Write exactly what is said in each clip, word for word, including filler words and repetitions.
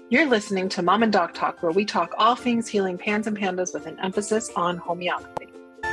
You're listening to Mom and Doc Talk, where we talk all things healing pans and pandas with an emphasis on homeopathy.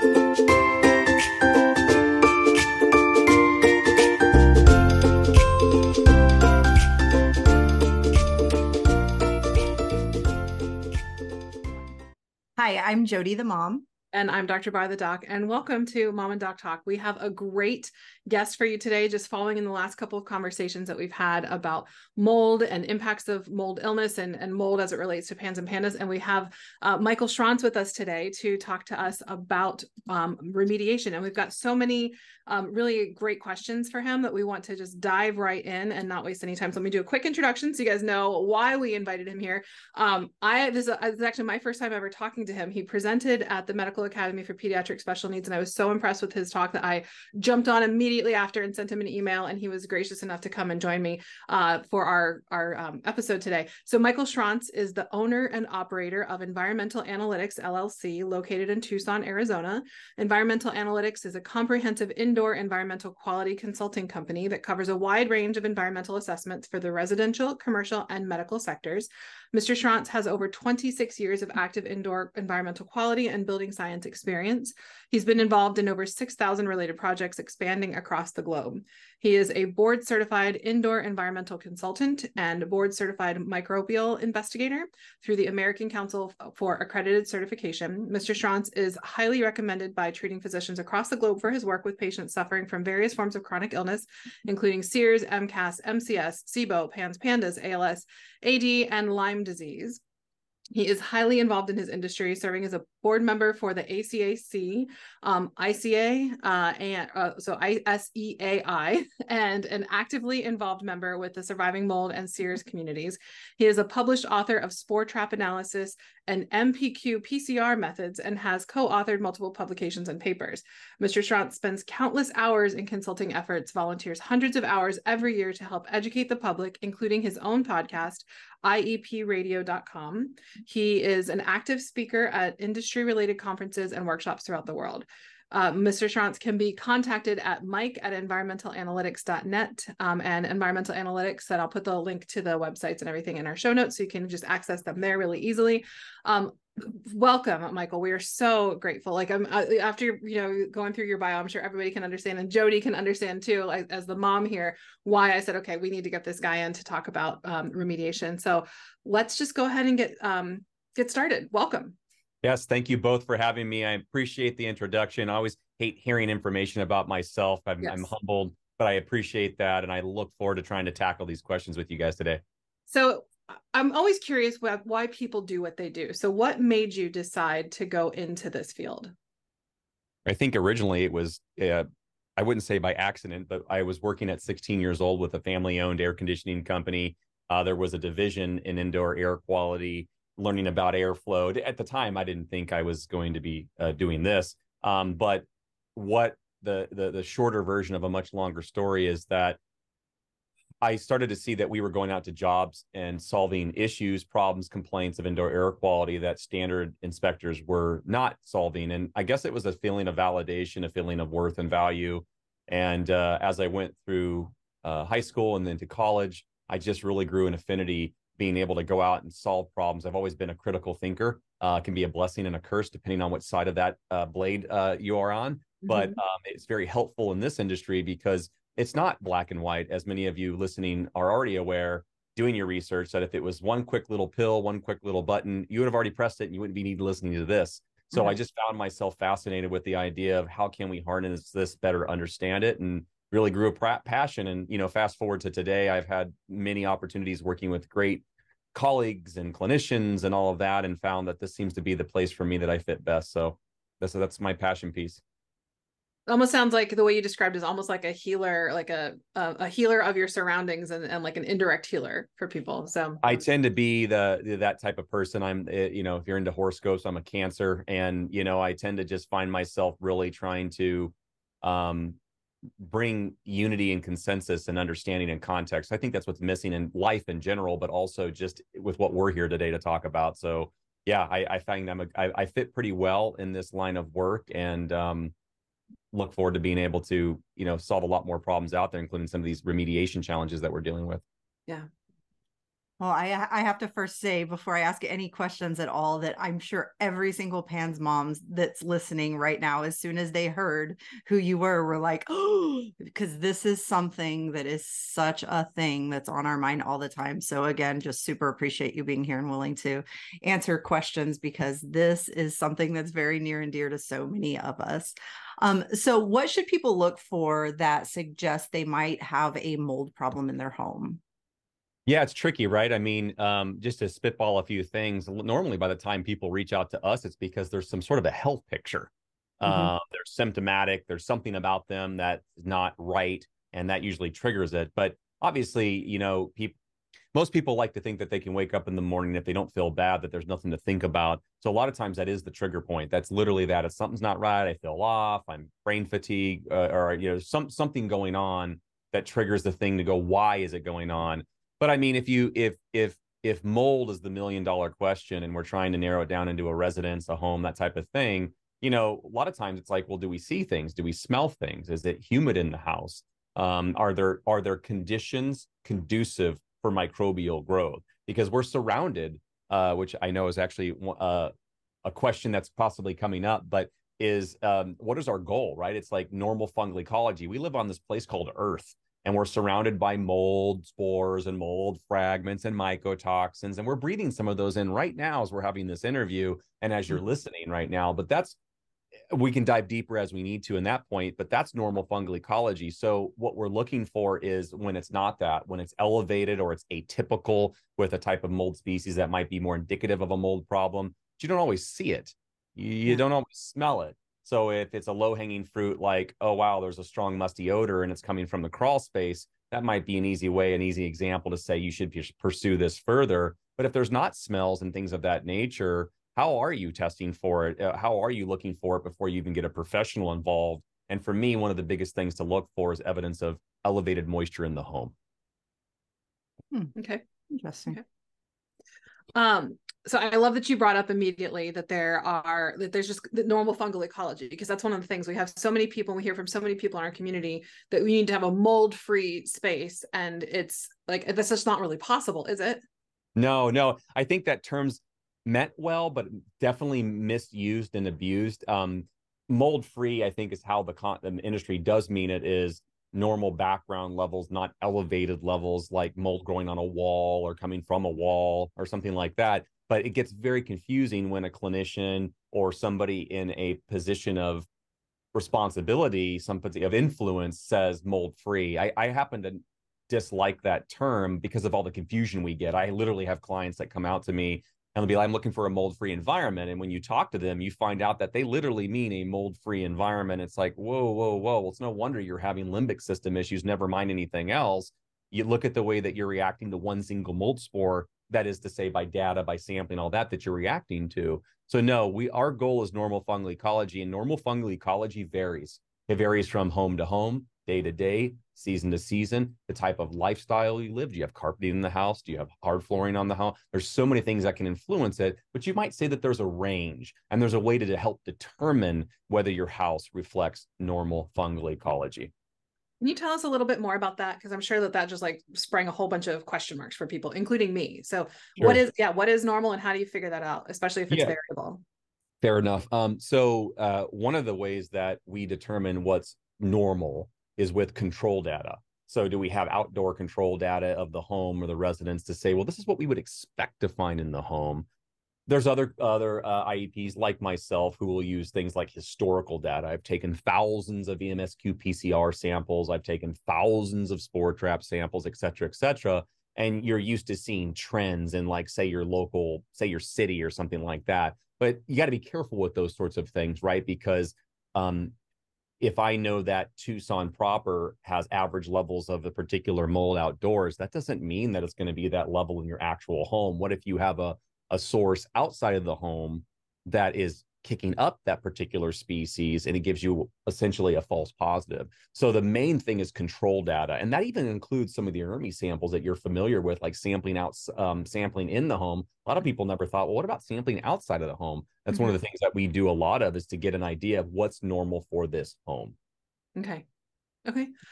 Hi, I'm Jody the mom. And I'm Doctor Bar the Doc, and welcome to Mom and Doc Talk. We have a great guest for you today, just following in the last couple of conversations that we've had about mold and impacts of mold illness and, and mold as it relates to pans and pandas. And we have uh, Michael Schrantz with us today to talk to us about um, remediation. And we've got so many um, really great questions for him that we want to just dive right in and not waste any time. So let me do a quick introduction so you guys know why we invited him here. Um, I this is, this is actually my first time ever talking to him. He presented at the Medical Academy for Pediatric Special Needs, and I was so impressed with his talk that I jumped on immediately after and sent him an email, and he was gracious enough to come and join me uh, for our, our um, episode today. So Michael Schrantz is the owner and operator of Environmental Analytics, L L C, located in Tucson, Arizona. Environmental Analytics is a comprehensive indoor environmental quality consulting company that covers a wide range of environmental assessments for the residential, commercial, and medical sectors. Mister Schrantz has over twenty-six years of active indoor environmental quality and building science experience. He's been involved in over six thousand related projects expanding across the globe. He is a board-certified indoor environmental consultant and board-certified microbial investigator through the American Council for Accredited Certification. Mister Schrantz is highly recommended by treating physicians across the globe for his work with patients suffering from various forms of chronic illness, including SEERS, M C A S, M C S, SIBO, PANS, PANDAS, A L S, A D, and Lyme disease. He is highly involved in his industry, serving as a board member for the A C A C, um, I C A, uh, and uh, so I S E A I, and an actively involved member with the surviving mold and SEERS communities. He is a published author of spore trap analysis and M P Q P C R methods, and has co-authored multiple publications and papers. Mister Schrantz spends countless hours in consulting efforts, volunteers hundreds of hours every year to help educate the public, including his own podcast, I E P radio dot com. He is an active speaker at industry-related conferences and workshops throughout the world. Uh, Mister Schrantz can be contacted at mike at environmental analytics dot net um, and Environmental Analytics, and I'll put the link to the websites and everything in our show notes so you can just access them there really easily. Um, welcome, Michael. We are so grateful. Like I'm uh, after, you know, going through your bio, I'm sure everybody can understand, and Jody can understand too, like, as the mom here, why I said, okay, we need to get this guy in to talk about um, remediation. So let's just go ahead and get um, get started. Welcome. Yes, thank you both for having me. I appreciate the introduction. I always hate hearing information about myself. I'm, yes. I'm humbled, but I appreciate that. And I look forward to trying to tackle these questions with you guys today. So I'm always curious why people do what they do. So what made you decide to go into this field? I think originally it was, uh, I wouldn't say by accident, but I was working at sixteen years old with a family-owned air conditioning company. Uh, there was a division in indoor air quality, learning about airflow. At the time, I didn't think I was going to be uh, doing this. Um, but what the, the the shorter version of a much longer story is that I started to see that we were going out to jobs and solving issues, problems, complaints of indoor air quality that standard inspectors were not solving. And I guess it was a feeling of validation, a feeling of worth and value. And uh, as I went through uh, high school and then to college, I just really grew an affinity being able to go out and solve problems. I've always been a critical thinker. Uh, can be a blessing and a curse depending on which side of that uh, blade uh, you are on. Mm-hmm. But um, it's very helpful in this industry because it's not black and white, as many of you listening are already aware, doing your research, that if it was one quick little pill, one quick little button, you would have already pressed it and you wouldn't be need listening to this. So mm-hmm. I just found myself fascinated with the idea of how can we harness this, better understand it, and really grew a passion. And, you know, fast forward to today, I've had many opportunities working with great colleagues and clinicians and all of that, and found that this seems to be the place for me that I fit best. So that's, that's my passion piece. Almost sounds like the way you described is almost like a healer, like a a, a healer of your surroundings, and, and like an indirect healer for people. So I tend to be the that type of person. I'm, you know, if you're into horoscopes, I'm a Cancer, and you know, I tend to just find myself really trying to um, bring unity and consensus and understanding and context. I think that's what's missing in life in general, but also just with what we're here today to talk about. So yeah, I, I find I'm a, I, I fit pretty well in this line of work, and um, look forward to being able to, you know, solve a lot more problems out there, including some of these remediation challenges that we're dealing with. Yeah. Well, I I have to first say before I ask any questions at all that I'm sure every single Pan's moms that's listening right now, as soon as they heard who you were, were like, oh, because this is something that is such a thing that's on our mind all the time. So again, just super appreciate you being here and willing to answer questions, because this is something that's very near and dear to so many of us. Um, so what should people look for that suggest they might have a mold problem in their home? Yeah, it's tricky, right? I mean, um, just to spitball a few things, normally by the time people reach out to us, it's because there's some sort of a health picture. Mm-hmm. Uh, they're symptomatic, there's something about them that's not right, and that usually triggers it. But obviously, you know, people, most people like to think that they can wake up in the morning if they don't feel bad, that there's nothing to think about. So a lot of times that is the trigger point. That's literally that. If something's not right, I feel off, I'm brain fatigue, uh, or you know, some something going on that triggers the thing to go, why is it going on? But I mean, if you if if if mold is the million dollar question and we're trying to narrow it down into a residence, a home, that type of thing, you know, a lot of times it's like, well, do we see things? Do we smell things? Is it humid in the house? Um, are there are there conditions conducive for microbial growth? Because we're surrounded, uh, which I know is actually uh, a question that's possibly coming up, but is um, what is our goal, right? It's like normal fungal ecology. We live on this place called Earth, and we're surrounded by mold spores and mold fragments and mycotoxins. And we're breathing some of those in right now as we're having this interview and as you're listening right now. But that's, we can dive deeper as we need to in that point, but that's normal fungal ecology. So what we're looking for is when it's not that, when it's elevated or it's atypical with a type of mold species that might be more indicative of a mold problem, but you don't always see it. You, you yeah. don't always smell it. So if it's a low-hanging fruit, like, oh, wow, there's a strong musty odor and it's coming from the crawl space, that might be an easy way, an easy example to say you should pursue this further. But if there's not smells and things of that nature, how are you testing for it? How are you looking for it before you even get a professional involved? And for me, one of the biggest things to look for is evidence of elevated moisture in the home. Hmm. Okay. Interesting. Okay. Um, so I love that you brought up immediately that there are, that there's just the normal fungal ecology, because that's one of the things we have so many people, and we hear from so many people in our community that we need to have a mold-free space. And it's like, that's just not really possible, is it? No, no. I think that term's meant well, but definitely misused and abused. Um, mold-free, I think, is how the, con the industry does mean it, is normal background levels, not elevated levels like mold growing on a wall or coming from a wall or something like that. But it gets very confusing when a clinician or somebody in a position of responsibility, somebody of influence, says mold-free. I, I happen to dislike that term because of all the confusion we get. I literally have clients that come out to me and they'll be like, I'm looking for a mold-free environment. And when you talk to them, you find out that they literally mean a mold-free environment. It's like, whoa, whoa, whoa. Well, it's no wonder you're having limbic system issues, never mind anything else. You look at the way that you're reacting to one single mold spore, that is to say by data, by sampling, all that, that you're reacting to. So no, we our goal is normal fungal ecology, and normal fungal ecology varies. It varies from home to home, day to day, season to season, the type of lifestyle you live. Do you have carpeting in the house? Do you have hard flooring on the house? There's so many things that can influence it, but you might say that there's a range, and there's a way to, to help determine whether your house reflects normal fungal ecology. Can you tell us a little bit more about that? Because I'm sure that that just like sprang a whole bunch of question marks for people, including me. So sure. what is, yeah, what is normal, and how do you figure that out, especially if it's yeah. variable? Fair enough. Um, so uh, one of the ways that we determine what's normal is with control data. So do we have outdoor control data of the home or the residence to say, well, this is what we would expect to find in the home? There's other other uh, I E Ps like myself who will use things like historical data. I've taken thousands of E M S Q P C R samples. I've taken thousands of spore trap samples, et cetera, et cetera. And you're used to seeing trends in, like, say, your local, say your city or something like that. But you got to be careful with those sorts of things, right? Because um, if I know that Tucson proper has average levels of a particular mold outdoors, that doesn't mean that it's going to be that level in your actual home. What if you have a a source outside of the home that is kicking up that particular species, and it gives you essentially a false positive? So the main thing is control data, and that even includes some of the E R M I samples that you're familiar with, like sampling out, um, sampling in the home. A lot of people never thought, well, what about sampling outside of the home? That's mm-hmm. one of the things that we do a lot of, is to get an idea of what's normal for this home. Okay. Okay.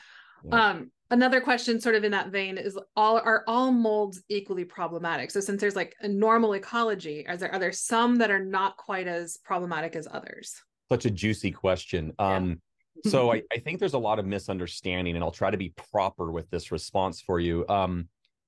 Yeah. Um, another question sort of in that vein is all are all molds equally problematic? So since there's like a normal ecology, are there are there some that are not quite as problematic as others? Such a juicy question. Yeah. Um, so I, I think there's a lot of misunderstanding, and I'll try to be proper with this response for you. Um,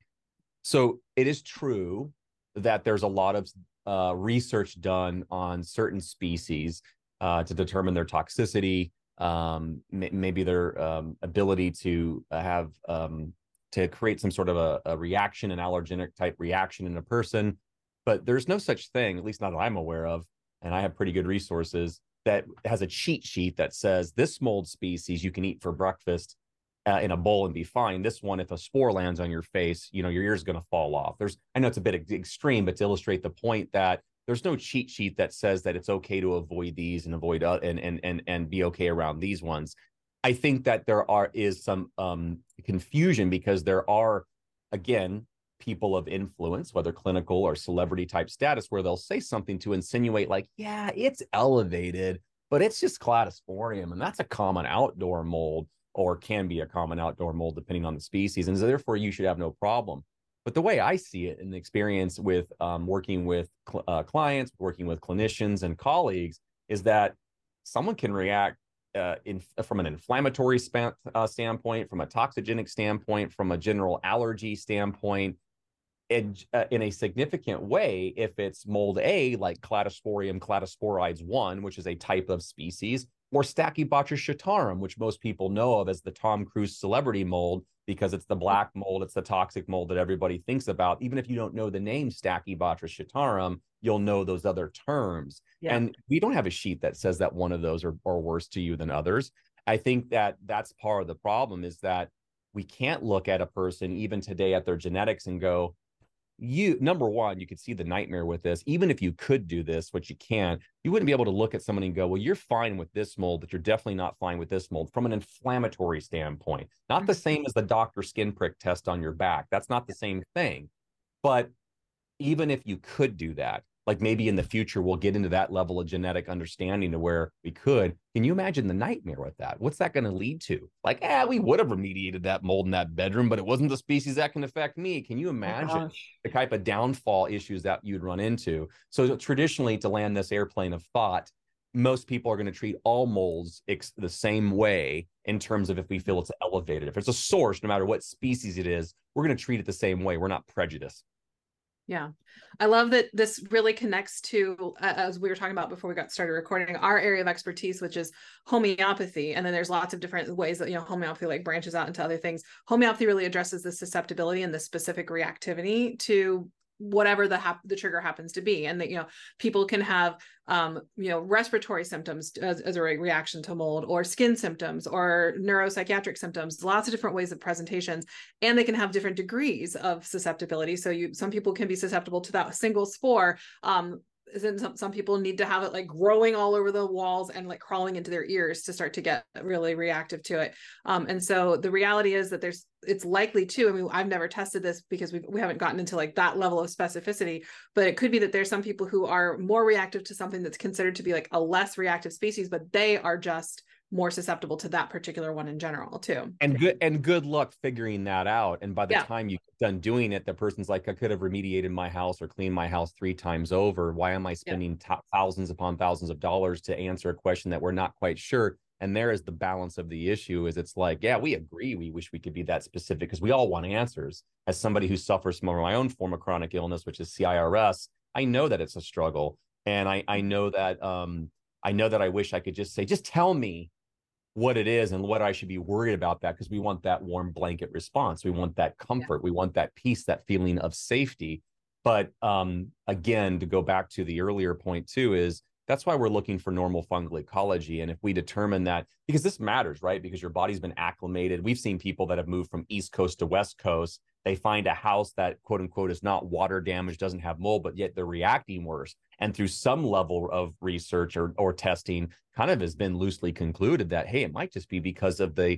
so it is true that there's a lot of uh, research done on certain species uh, to determine their toxicity, um, maybe their um, ability to have um, to create some sort of a, a reaction, an allergenic type reaction in a person. But there's no such thing, at least not that I'm aware of, and I have pretty good resources, that has a cheat sheet that says this mold species you can eat for breakfast uh, in a bowl and be fine. This one, if a spore lands on your face, you know, your ear's going to fall off. There's, I know it's a bit extreme, but to illustrate the point that there's no cheat sheet that says that it's okay to avoid these and avoid uh, and and and and be okay around these ones. I think that there are is some um, confusion because there are, again, people of influence, whether clinical or celebrity type status, where they'll say something to insinuate like, yeah, it's elevated, but it's just cladosporium, and that's a common outdoor mold, or can be a common outdoor mold depending on the species, and so therefore you should have no problem. But the way I see it in the experience with um, working with cl- uh, clients, working with clinicians and colleagues, is that someone can react uh, in, from an inflammatory span, uh, standpoint, from a toxigenic standpoint, from a general allergy standpoint, in, uh, in a significant way if it's mold A, like Cladosporium cladosporides one, which is a type of species, or Stachybotrys shatarum, which most people know of as the Tom Cruise celebrity mold, because it's the black mold, it's the toxic mold that everybody thinks about. Even if you don't know the name Stachybotrys shatarum, you'll know those other terms. Yeah. And we don't have a sheet that says that one of those are, are worse to you than others. I think that that's part of the problem, is that we can't look at a person even today at their genetics and go, you, number one, you could see the nightmare with this. Even if you could do this, which you can, you wouldn't be able to look at someone and go, well, you're fine with this mold, but you're definitely not fine with this mold from an inflammatory standpoint. Not the same as the doctor skin prick test on your back. That's not the same thing. But even if you could do that, like maybe in the future, we'll get into that level of genetic understanding to where we could. Can you imagine the nightmare with that? What's that going to lead to? Like, ah, we would have remediated that mold in that bedroom, but it wasn't the species that can affect me. Can you imagine oh, the type of downfall issues that you'd run into? So traditionally, to land this airplane of thought, most people are going to treat all molds ex- the same way in terms of if we feel it's elevated. If it's a source, no matter what species it is, we're going to treat it the same way. We're not prejudiced. Yeah. I love that this really connects to, uh, as we were talking about before we got started recording, our area of expertise, which is homeopathy. And then there's lots of different ways that, you know, homeopathy like branches out into other things. Homeopathy really addresses the susceptibility and the specific reactivity to whatever the hap- the trigger happens to be. And that, you know, people can have, um, you know, respiratory symptoms as, as a re- reaction to mold, or skin symptoms, or neuropsychiatric symptoms, lots of different ways of presentations, and they can have different degrees of susceptibility. So you, some people can be susceptible to that single spore. Um, Some, some people need to have it like growing all over the walls and like crawling into their ears to start to get really reactive to it. Um, and so the reality is that there's, it's likely to, I mean, I've never tested this because we we haven't gotten into like that level of specificity, but it could be that there's some people who are more reactive to something that's considered to be like a less reactive species, but they are just more susceptible to that particular one in general too. And good and good luck figuring that out. And by the yeah. time you're done doing it, the person's like, I could have remediated my house or cleaned my house three times over. Why am I spending yeah. thousands upon thousands of dollars to answer a question that we're not quite sure? And there is the balance of the issue. Is it's like, yeah, we agree. We wish we could be that specific because we all want answers. As somebody who suffers from my own form of chronic illness, which is C I R S, I know that it's a struggle. And I, I know that um, I know that I wish I could just say, just tell me what it is and what I should be worried about, that because we want that warm blanket response. We want that comfort. Yeah. We want that peace, that feeling of safety. But um, again, to go back to the earlier point too, is that's why we're looking for normal fungal ecology. And if we determine that, because this matters, right? Because your body's been acclimated. We've seen people that have moved from East Coast to West Coast. They find a house that quote unquote is not water damaged, doesn't have mold, but yet they're reacting worse. And through some level of research or, or testing, kind of has been loosely concluded that, hey, it might just be because of the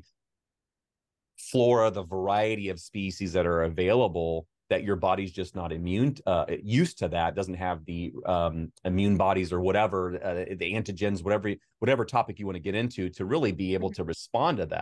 flora, the variety of species that are available, that your body's just not immune, uh, used to that, doesn't have the um, immune bodies or whatever, uh, the antigens, whatever, whatever topic you want to get into to really be able to respond to that.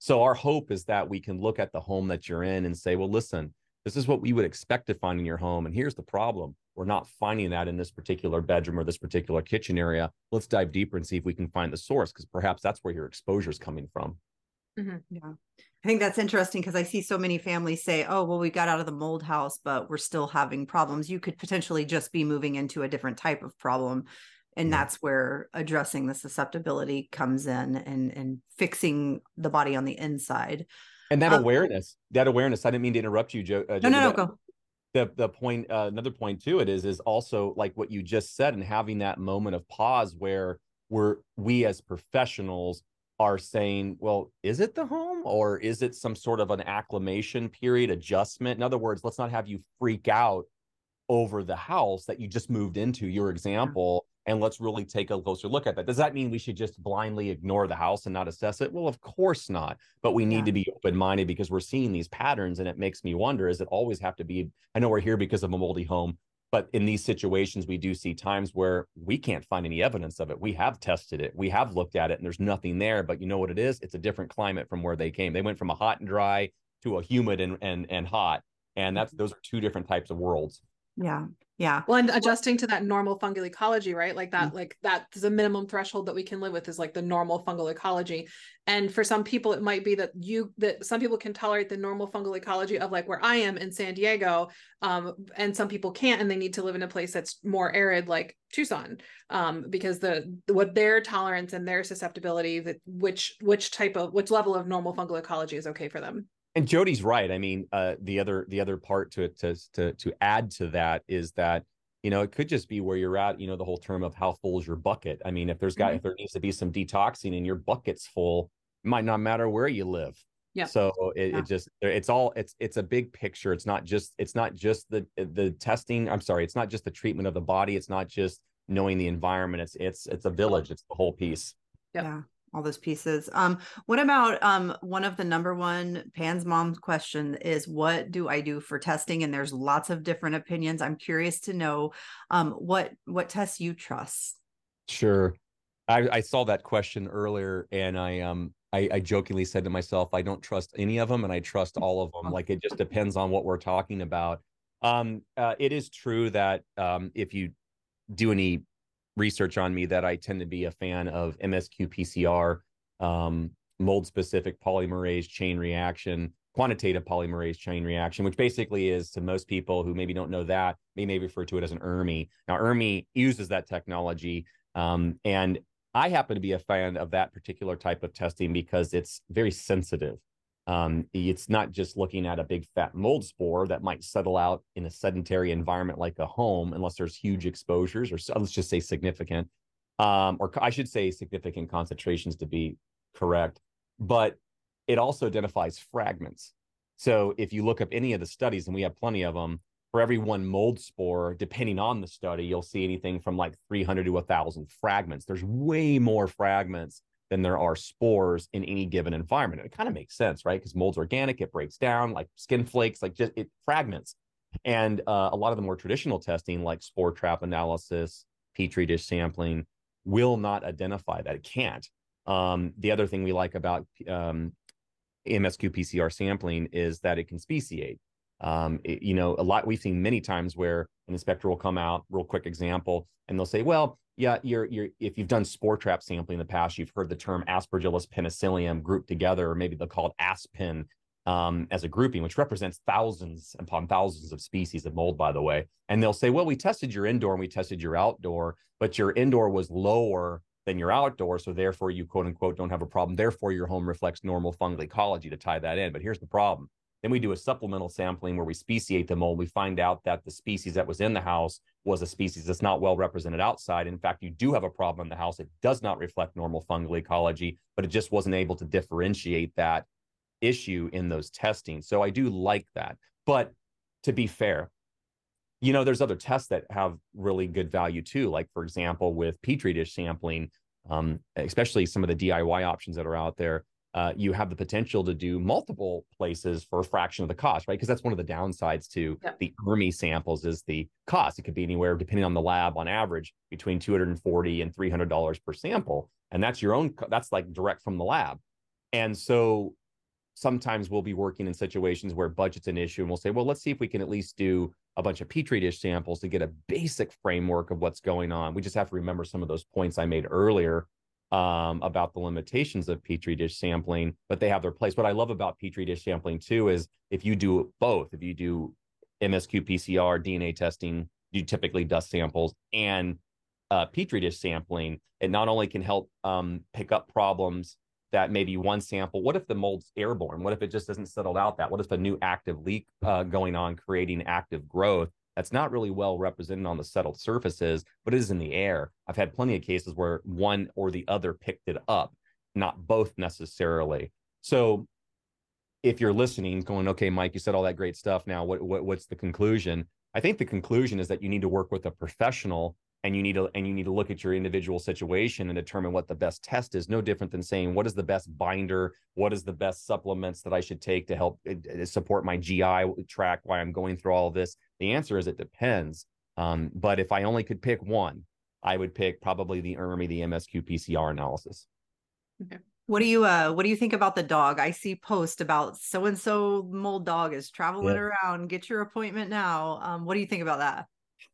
So our hope is that we can look at the home that you're in and say, well, listen, this is what we would expect to find in your home. And here's the problem. We're not finding that in this particular bedroom or this particular kitchen area. Let's dive deeper and see if we can find the source, because perhaps that's where your exposure is coming from. Mm-hmm. Yeah. I think that's interesting because I see so many families say, oh, well, we got out of the mold house, but we're still having problems. You could potentially just be moving into a different type of problem. And Yeah. that's where addressing the susceptibility comes in, and, and fixing the body on the inside. And that um, awareness, that awareness, I didn't mean to interrupt you, Joe. Uh, no, no, no, that, go. The, the point, uh, another point to it is, is also like what you just said, and having that moment of pause where we're, we as professionals are saying, well, is it the home, or is it some sort of an acclimation period adjustment? In other words, let's not have you freak out over the house that you just moved into, your example, yeah. and let's really take a closer look at that. Does that mean we should just blindly ignore the house and not assess it? Well, of course not. But we need yeah. to be open-minded, because we're seeing these patterns, and it makes me wonder, does it always have to be, I know we're here because of a moldy home, but in these situations, we do see times where we can't find any evidence of it. We have tested it. We have looked at it, and there's nothing there. But you know what it is? It's a different climate from where they came. They went from a hot and dry to a humid and and, and hot. And that's those are two different types of worlds. Yeah. Yeah. Well, and adjusting to that normal fungal ecology, right? Like that, mm-hmm. like that's a minimum threshold that we can live with, is like the normal fungal ecology. And for some people, it might be that you, that some people can tolerate the normal fungal ecology of like where I am in San Diego. Um, and some people can't, and they need to live in a place that's more arid, like Tucson, um, because the, what their tolerance and their susceptibility, that which, which type of, which level of normal fungal ecology is okay for them. And Jody's right. I mean, uh, the other the other part to it to to to add to that is that, you know, it could just be where you're at. You know, the whole term of how full is your bucket. I mean, if there's got mm-hmm. if there needs to be some detoxing and your bucket's full, it might not matter where you live. Yeah. So it, yeah. it just it's all it's it's a big picture. It's not just it's not just the the testing. I'm sorry. It's not just the treatment of the body. It's not just knowing the environment. It's it's it's a village. It's the whole piece. Yep. Yeah. All those pieces. Um, what about um, one of the number one Pan's mom's question is, what do I do for testing? And there's lots of different opinions. I'm curious to know um, what what tests you trust. Sure. I, I saw that question earlier, and I um I, I jokingly said to myself, I don't trust any of them, and I trust all of them. Like, it just depends on what we're talking about. Um, uh, it is true that um, if you do any research on me, that I tend to be a fan of M S Q P C R, um, mold-specific polymerase chain reaction, quantitative polymerase chain reaction, which basically is, to most people who maybe don't know that, they may refer to it as an E R M I. Now, E R M I uses that technology, um, and I happen to be a fan of that particular type of testing because it's very sensitive. Um, it's not just looking at a big fat mold spore that might settle out in a sedentary environment like a home, unless there's huge exposures, or let's just say significant, um, or I should say significant concentrations to be correct. But it also identifies fragments. So if you look up any of the studies, and we have plenty of them, for every one mold spore, depending on the study, you'll see anything from like three hundred to one thousand fragments. There's way more fragments than there are spores in any given environment. And it kind of makes sense, right? Because mold's organic, it breaks down like skin flakes, like just it fragments. And uh, a lot of the more traditional testing, like spore trap analysis, Petri dish sampling, will not identify that. It can't. Um, the other thing we like about um, M S Q P C R sampling is that it can speciate. Um, it, you know, a lot, we've seen many times where an inspector will come out, real quick example, and they'll say, well, yeah, you're, you're, if you've done spore trap sampling in the past, you've heard the term Aspergillus penicillium grouped together, or maybe they'll call it ASPEN um, as a grouping, which represents thousands upon thousands of species of mold, by the way. And they'll say, well, we tested your indoor and we tested your outdoor, but your indoor was lower than your outdoor. So therefore you quote unquote don't have a problem. Therefore your home reflects normal fungal ecology, to tie that in. But here's the problem. Then we do a supplemental sampling where we speciate the mold. We find out that the species that was in the house was a species that's not well represented outside. In fact, you do have a problem in the house. It does not reflect normal fungal ecology, but it just wasn't able to differentiate that issue in those testings. So I do like that. But to be fair, you know, there's other tests that have really good value too. Like, for example, with Petri dish sampling, um, especially some of the D I Y options that are out there, Uh, you have the potential to do multiple places for a fraction of the cost, right? Because that's one of the downsides to yep. the E R M I samples is the cost. It could be anywhere, depending on the lab, on average, between two hundred forty dollars and three hundred dollars per sample. And that's your own, that's like direct from the lab. And so sometimes we'll be working in situations where budget's an issue, and we'll say, well, let's see if we can at least do a bunch of Petri dish samples to get a basic framework of what's going on. We just have to remember some of those points I made earlier um, about the limitations of Petri dish sampling, but they have their place. What I love about Petri dish sampling too is if you do both, if you do M S Q P C R, D N A testing, you typically dust samples, and uh, Petri dish sampling, it not only can help um, pick up problems that maybe one sample, what if the mold's airborne? What if it just doesn't settle out that? What if a new active leak uh, going on, creating active growth that's not really well represented on the settled surfaces, but it is in the air? I've had plenty of cases where one or the other picked it up, not both necessarily. So if you're listening, going, okay, Mike, you said all that great stuff. Now, what, what what's the conclusion? I think the conclusion is that you need to work with a professional, and you need to and you need to look at your individual situation and determine what the best test is. No different than saying, what is the best binder? What is the best supplements that I should take to help uh, support my G I tract while I'm going through all of this? The answer is it depends. Um, but if I only could pick one, I would pick probably the E R M I, the M S Q P C R analysis. Okay. What do you uh what do you think about the dog? I see post about so and so mold dog is traveling yeah. around. Get your appointment now. Um, what do you think about that?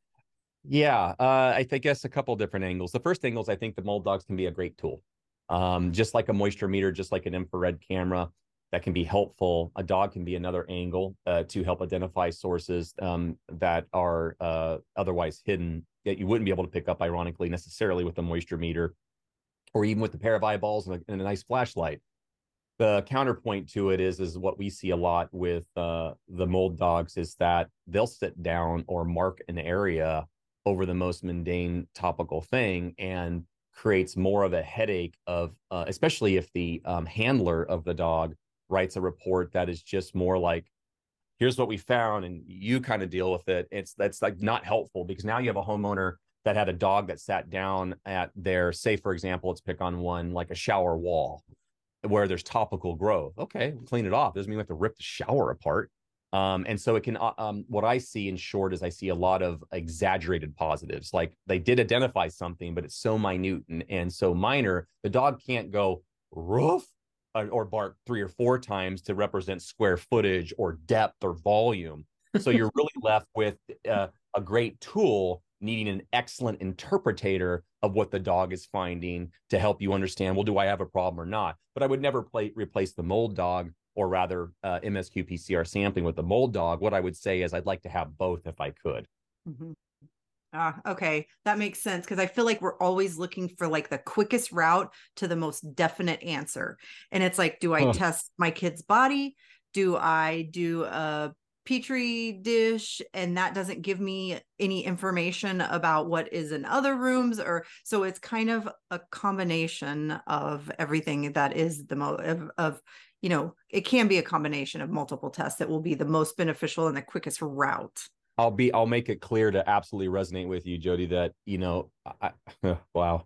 Yeah, uh, I, I guess a couple different angles. The first angle is I think the mold dogs can be a great tool, um, just like a moisture meter, just like an infrared camera that can be helpful. A dog can be another angle uh, to help identify sources um, that are uh, otherwise hidden that you wouldn't be able to pick up, ironically, necessarily with a moisture meter, or even with a pair of eyeballs and a, and a nice flashlight. The counterpoint to it is, is what we see a lot with uh, the mold dogs is that they'll sit down or mark an area over the most mundane topical thing and creates more of a headache of, uh, especially if the um, handler of the dog writes a report that is just more like, here's what we found and you kind of deal with it. It's that's like not helpful, because now you have a homeowner that had a dog that sat down at their, say, for example, let's pick on one, like a shower wall where there's topical growth. Okay, we'll clean it off. Doesn't mean we have to rip the shower apart. Um, and so it can, uh, um, what I see in short is I see a lot of exaggerated positives. Like they did identify something, but it's so minute and, and so minor, the dog can't go roof or, or bark three or four times to represent square footage or depth or volume. So you're really left with uh, a great tool needing an excellent interpretator of what the dog is finding to help you understand, well, do I have a problem or not? But I would never play, replace the mold dog, or rather uh, M S Q P C R sampling with the mold dog. What I would say is I'd like to have both if I could. Mm-hmm. Ah, okay. That makes sense, because I feel like we're always looking for like the quickest route to the most definite answer. And it's like, do I huh. test my kid's body? Do I do a Petri dish, and that doesn't give me any information about what is in other rooms? Or so it's kind of a combination of everything that is the mo of, of you know, it can be a combination of multiple tests that will be the most beneficial and the quickest route. I'll be I'll make it clear to absolutely resonate with you, Jody, that, you know, I, wow.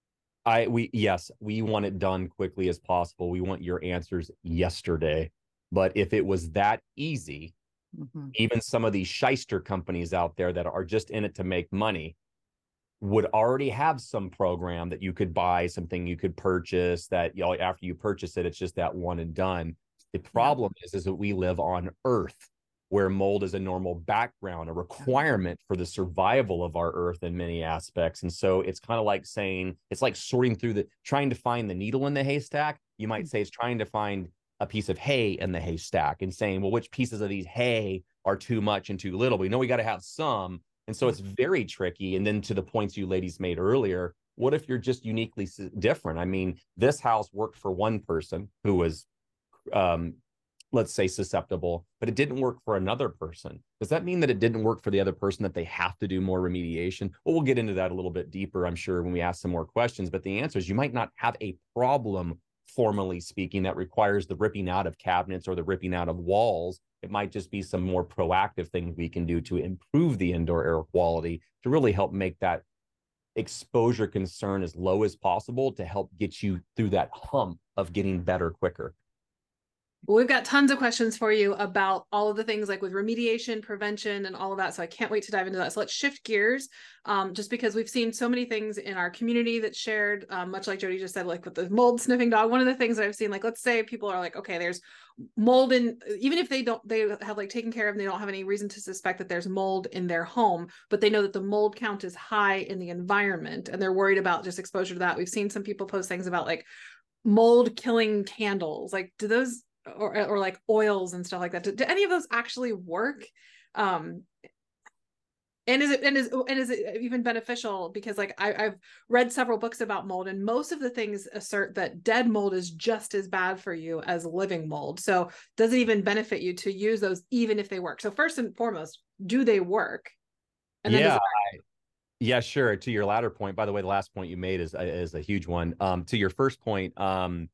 I we yes, we want it done quickly as possible. We want your answers yesterday. But if it was that easy, mm-hmm. even some of these shyster companies out there that are just in it to make money would already have some program that you could buy, something you could purchase that, you know, after you purchase it, it's just that one and done. The problem yeah. is, is that we live on Earth, where mold is a normal background, a requirement for the survival of our Earth in many aspects. And so it's kind of like saying, it's like sorting through the, trying to find the needle in the haystack. You might say it's trying to find a piece of hay in the haystack and saying, well, which pieces of these hay are too much and too little? We know we got to have some. And so it's very tricky. And then to the points you ladies made earlier, what if you're just uniquely different? I mean, this house worked for one person who was, um, let's say, susceptible, but it didn't work for another person. Does that mean that it didn't work for the other person, that they have to do more remediation? Well, we'll get into that a little bit deeper, I'm sure, when we ask some more questions. But the answer is you might not have a problem, formally speaking, that requires the ripping out of cabinets or the ripping out of walls. It might just be some more proactive things we can do to improve the indoor air quality, to really help make that exposure concern as low as possible, to help get you through that hump of getting better quicker. Well, we've got tons of questions for you about all of the things like with remediation, prevention, and all of that. So I can't wait to dive into that. So let's shift gears, um, just because we've seen so many things in our community that's shared, um, much like Jody just said, like with the mold sniffing dog. One of the things that I've seen, like, let's say people are like, okay, there's mold in, even if they don't, they have like taken care of, and they don't have any reason to suspect that there's mold in their home, but they know that the mold count is high in the environment and they're worried about just exposure to that. We've seen some people post things about like mold killing candles. Like, do those, or or like oils and stuff like that, do, do any of those actually work? Um and is it and is and is it even beneficial? Because like I, I've read several books about mold, and most of the things assert that dead mold is just as bad for you as living mold. So does it even benefit you to use those even if they work? So first and foremost, do they work? And then yeah, I, yeah, sure. To your latter point, by the way, the last point you made is is a huge one. Um, to your first point, um,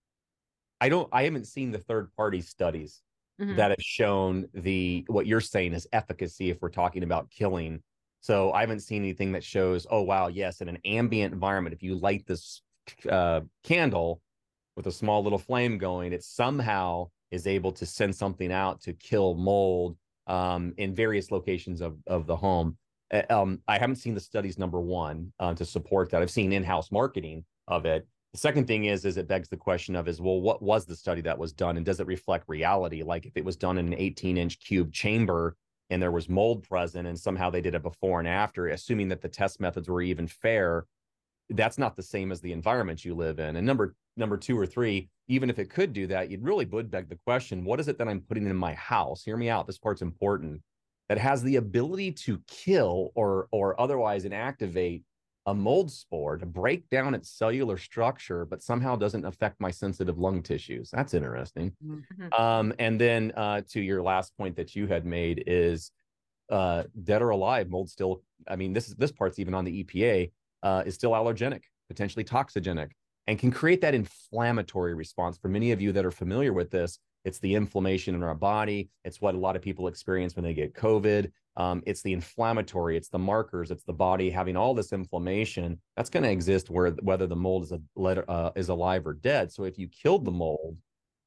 I don't, I haven't seen the third party studies mm-hmm. that have shown the, what you're saying is efficacy if we're talking about killing. So I haven't seen anything that shows, oh, wow, yes, in an ambient environment, if you light this uh, candle with a small little flame going, it somehow is able to send something out to kill mold um, in various locations of, of the home. Uh, um, I haven't seen the studies, number one, uh, to support that. I've seen in-house marketing of it. The second thing is, is it begs the question of is, well, what was the study that was done, and does it reflect reality? Like if it was done in an eighteen inch cube chamber and there was mold present and somehow they did it before and after, assuming that the test methods were even fair, that's not the same as the environment you live in. And number, number two or three, even if it could do that, you'd really would beg the question, what is it that I'm putting in my house? Hear me out. This part's important. That has the ability to kill or, or otherwise inactivate a mold spore, to break down its cellular structure, but somehow doesn't affect my sensitive lung tissues. That's interesting. Mm-hmm. Um, and then uh, to your last point that you had made is uh, dead or alive, mold still, I mean, this is this part's even on the E P A, uh, is still allergenic, potentially toxigenic, and can create that inflammatory response. For many of you that are familiar with this, it's the inflammation in our body. It's what a lot of people experience when they get COVID. Um, it's the inflammatory, it's the markers, it's the body having all this inflammation that's going to exist where whether the mold is a uh, is alive or dead. So if you killed the mold,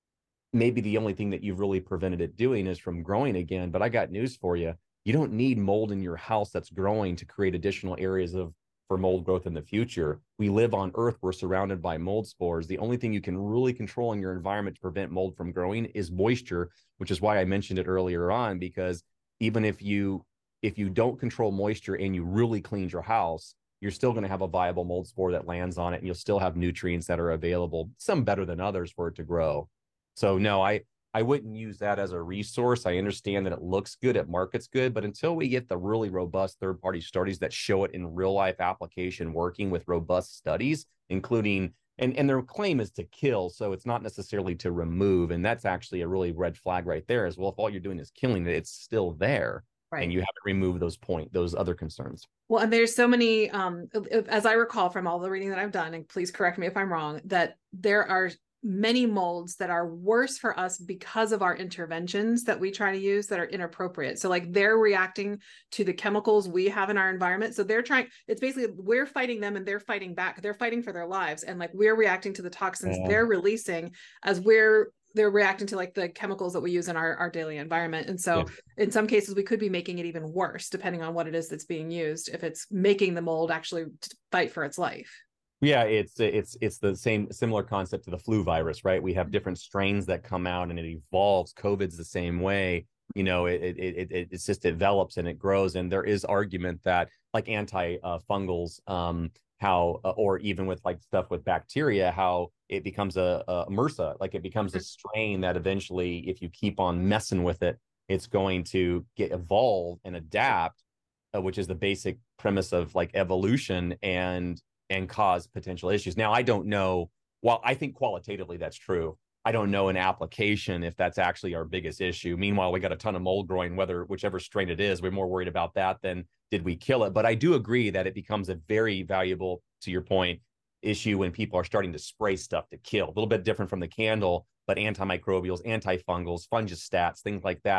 maybe the only thing that you've really prevented it doing is from growing again. But I got news for you. You don't need mold in your house that's growing to create additional areas of for mold growth in the future. We live on Earth. We're surrounded by mold spores. The only thing you can really control in your environment to prevent mold from growing is moisture, which is why I mentioned it earlier on, because even if you if you don't control moisture and you really cleaned your house, you're still going to have a viable mold spore that lands on it, and you'll still have nutrients that are available, some better than others, for it to grow. So no, I I wouldn't use that as a resource. I understand that it looks good, it markets good, but until we get the really robust third-party studies that show it in real-life application working with robust studies, including, and, and their claim is to kill, so it's not necessarily to remove, and that's actually a really red flag right there as well. If all you're doing is killing it, it's still there. Right. And you haven't removed those point, those other concerns. Well, and there's so many, um, as I recall from all the reading that I've done, and please correct me if I'm wrong, that there are many molds that are worse for us because of our interventions that we try to use that are inappropriate. So like they're reacting to the chemicals we have in our environment. So they're trying, it's basically we're fighting them and they're fighting back. They're fighting for their lives. And like we're reacting to the toxins yeah. they're releasing as we're they're reacting to like the chemicals that we use in our, our daily environment. And so yeah. in some cases we could be making it even worse depending on what it is that's being used, if it's making the mold actually fight for its life. Yeah, it's it's it's the same similar concept to the flu virus, right? We have different strains that come out and it evolves. COVID's the same way. You know, it it it it's just develops and it grows. And there is argument that like anti-fungals, um, how uh, or even with like stuff with bacteria, how it becomes a, a MRSA, like it becomes a strain that eventually, if you keep on messing with it, it's going to get evolve and adapt, uh, which is the basic premise of like evolution, and and cause potential issues. Now, I don't know, well, I think qualitatively that's true. I don't know in application if that's actually our biggest issue. Meanwhile, we got a ton of mold growing, whether whichever strain it is, we're more worried about that than did we kill it. But I do agree that it becomes a very valuable, to your point, issue when people are starting to spray stuff to kill. A little bit different from the candle, but antimicrobials, antifungals, fungostats, things like that.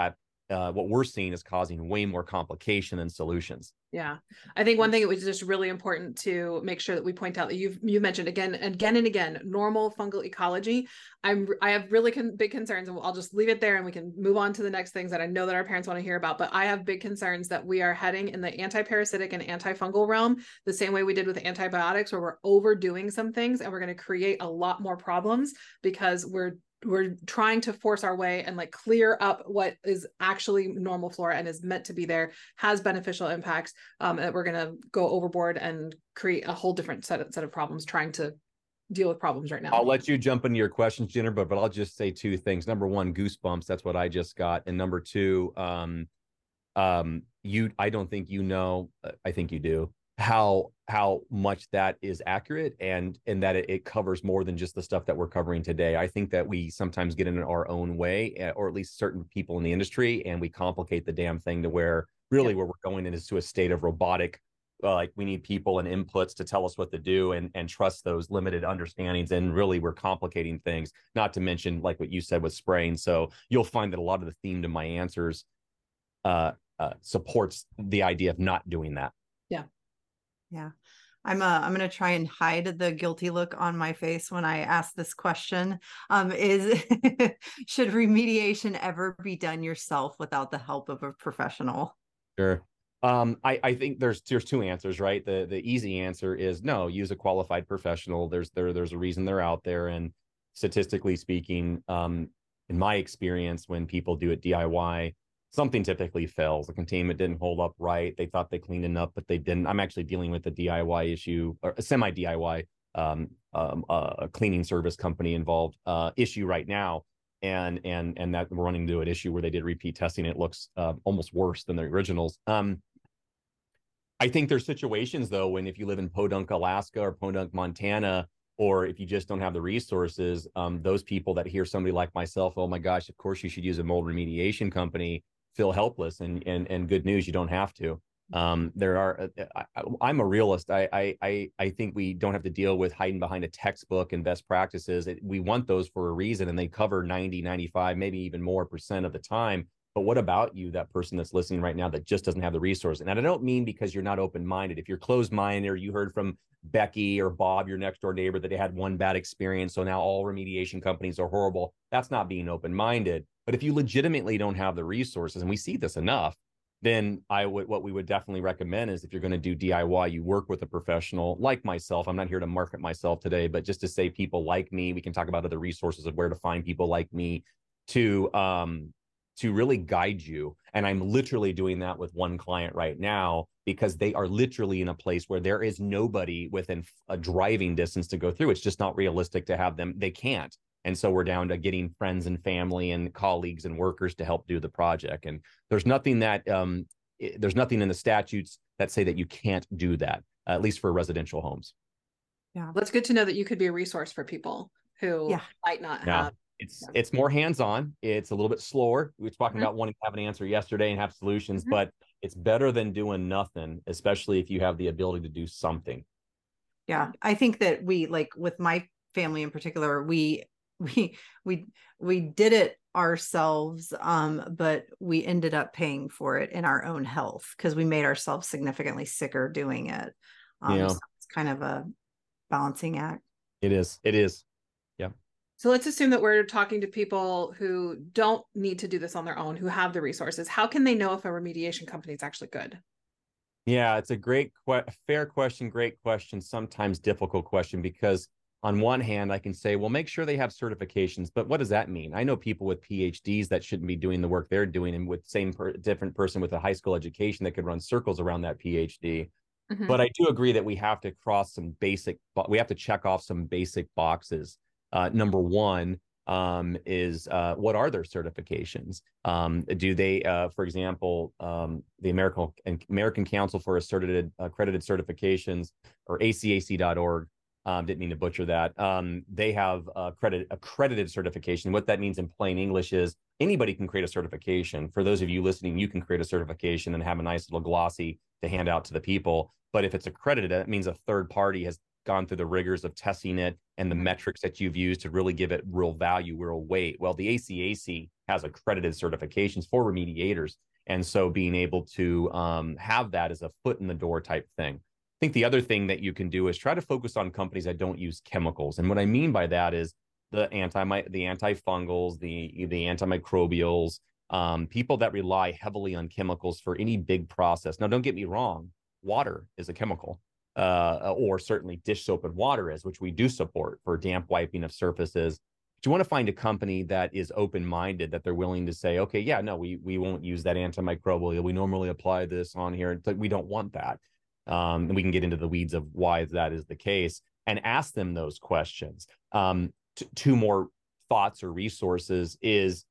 uh, what we're seeing is causing way more complication than solutions. Yeah. I think one thing it was just really important to make sure that we point out that you've, you mentioned again, again and again, normal fungal ecology. I'm, I have really con big concerns, and I'll just leave it there and we can move on to the next things that I know that our parents want to hear about, but I have big concerns that we are heading in the anti-parasitic and antifungal realm, the same way we did with antibiotics, where we're overdoing some things and we're going to create a lot more problems because we're we're trying to force our way and like clear up what is actually normal flora and is meant to be there, has beneficial impacts, um, that we're going to go overboard and create a whole different set of, set of problems trying to deal with problems right now. I'll let you jump into your questions, Jennifer, but, but I'll just say two things. Number one, goosebumps. That's what I just got. And number two, um, um, you, I don't think you know, I think you do, how how much that is accurate, and and that it, it covers more than just the stuff that we're covering today. I think that we sometimes get in our own way, or at least certain people in the industry, and we complicate the damn thing to where really yep. where we're going in is to a state of robotic, uh, like we need people and inputs to tell us what to do, and and trust those limited understandings, and really we're complicating things, not to mention like what you said with spraying. So you'll find that a lot of the theme to my answers uh, uh, supports the idea of not doing that. Yeah. Yeah, I'm uh, I'm going to try and hide the guilty look on my face when I ask this question. Um, is should remediation ever be done yourself without the help of a professional? Sure. Um, I, I think there's there's two answers, right? The the easy answer is no, use a qualified professional. There's there there's a reason they're out there, and statistically speaking, um, in my experience, when people do it D I Y, something typically fails. The containment didn't hold up right. They thought they cleaned it up, but they didn't. I'm actually dealing with a D I Y issue, or a semi D I Y um, um, uh, a cleaning service company involved uh, issue right now, and and and that we're running into an issue where they did repeat testing. It looks uh, almost worse than the originals. Um, I think there's situations though when if you live in Podunk, Alaska, or Podunk, Montana, or if you just don't have the resources, um, those people that hear somebody like myself, oh my gosh, of course you should use a mold remediation company, feel helpless, and and and good news, you don't have to. Um, there are, I, I'm a realist. I, I I I think we don't have to deal with hiding behind a textbook and best practices. It, we want those for a reason, and they cover ninety, ninety-five, maybe even more percent of the time. But what about you, that person that's listening right now that just doesn't have the resource? And I don't mean because you're not open-minded. If you're closed-minded, or you heard from Becky or Bob, your next door neighbor, that they had one bad experience, so now all remediation companies are horrible, that's not being open-minded. But if you legitimately don't have the resources, and we see this enough, then I would, what we would definitely recommend is if you're going to do D I Y, you work with a professional like myself. I'm not here to market myself today, but just to say people like me, we can talk about other resources of where to find people like me to, um, to really guide you. And I'm literally doing that with one client right now, because they are literally in a place where there is nobody within a driving distance to go through. It's just not realistic to have them. They can't. And so we're down to getting friends and family and colleagues and workers to help do the project. And there's nothing that, um, there's nothing in the statutes that say that you can't do that, uh, at least for residential homes. Yeah. Well, it's good to know that you could be a resource for people who yeah. might not yeah. have. It's yeah. it's more hands-on. It's a little bit slower. We were talking mm-hmm. about wanting to have an answer yesterday and have solutions, mm-hmm. but it's better than doing nothing, especially if you have the ability to do something. Yeah. I think that we, like with my family in particular, we we we we did it ourselves, um, but we ended up paying for it in our own health because we made ourselves significantly sicker doing it. Um, yeah. So it's kind of a balancing act. It is. It is. Yeah. So let's assume that we're talking to people who don't need to do this on their own, who have the resources. How can they know if a remediation company is actually good? Yeah, it's a great, fair question, great question, sometimes difficult question, because on one hand, I can say, well, make sure they have certifications, but what does that mean? I know people with P H Ds that shouldn't be doing the work they're doing, and with same per, different person with a high school education that could run circles around that P H D. Mm-hmm. But I do agree that we have to cross some basic, we have to check off some basic boxes. Uh, number one um, is uh, what are their certifications? Um, do they, uh, for example, um, the American American Council for Accredited, Accredited Certifications, or A C A C dot org, um, didn't mean to butcher that. Um, they have accredited, accredited certification. What that means in plain English is anybody can create a certification. For those of you listening, you can create a certification and have a nice little glossy to hand out to the people. But if it's accredited, that means a third party has gone through the rigors of testing it and the metrics that you've used to really give it real value, real weight. Well, the A C A C has accredited certifications for remediators. And so being able to um, have that as a foot in the door type thing. I think the other thing that you can do is try to focus on companies that don't use chemicals. And what I mean by that is the anti the antifungals, the the antimicrobials, um, people that rely heavily on chemicals for any big process. Now, don't get me wrong, water is a chemical, uh, or certainly dish soap and water is, which we do support for damp wiping of surfaces. But you want to find a company that is open-minded, that they're willing to say, okay, yeah, no, we we won't use that antimicrobial. We normally apply this on here. It's like, we don't want that. Um, and we can get into the weeds of why that is the case and ask them those questions. Um, t- two more thoughts or resources is,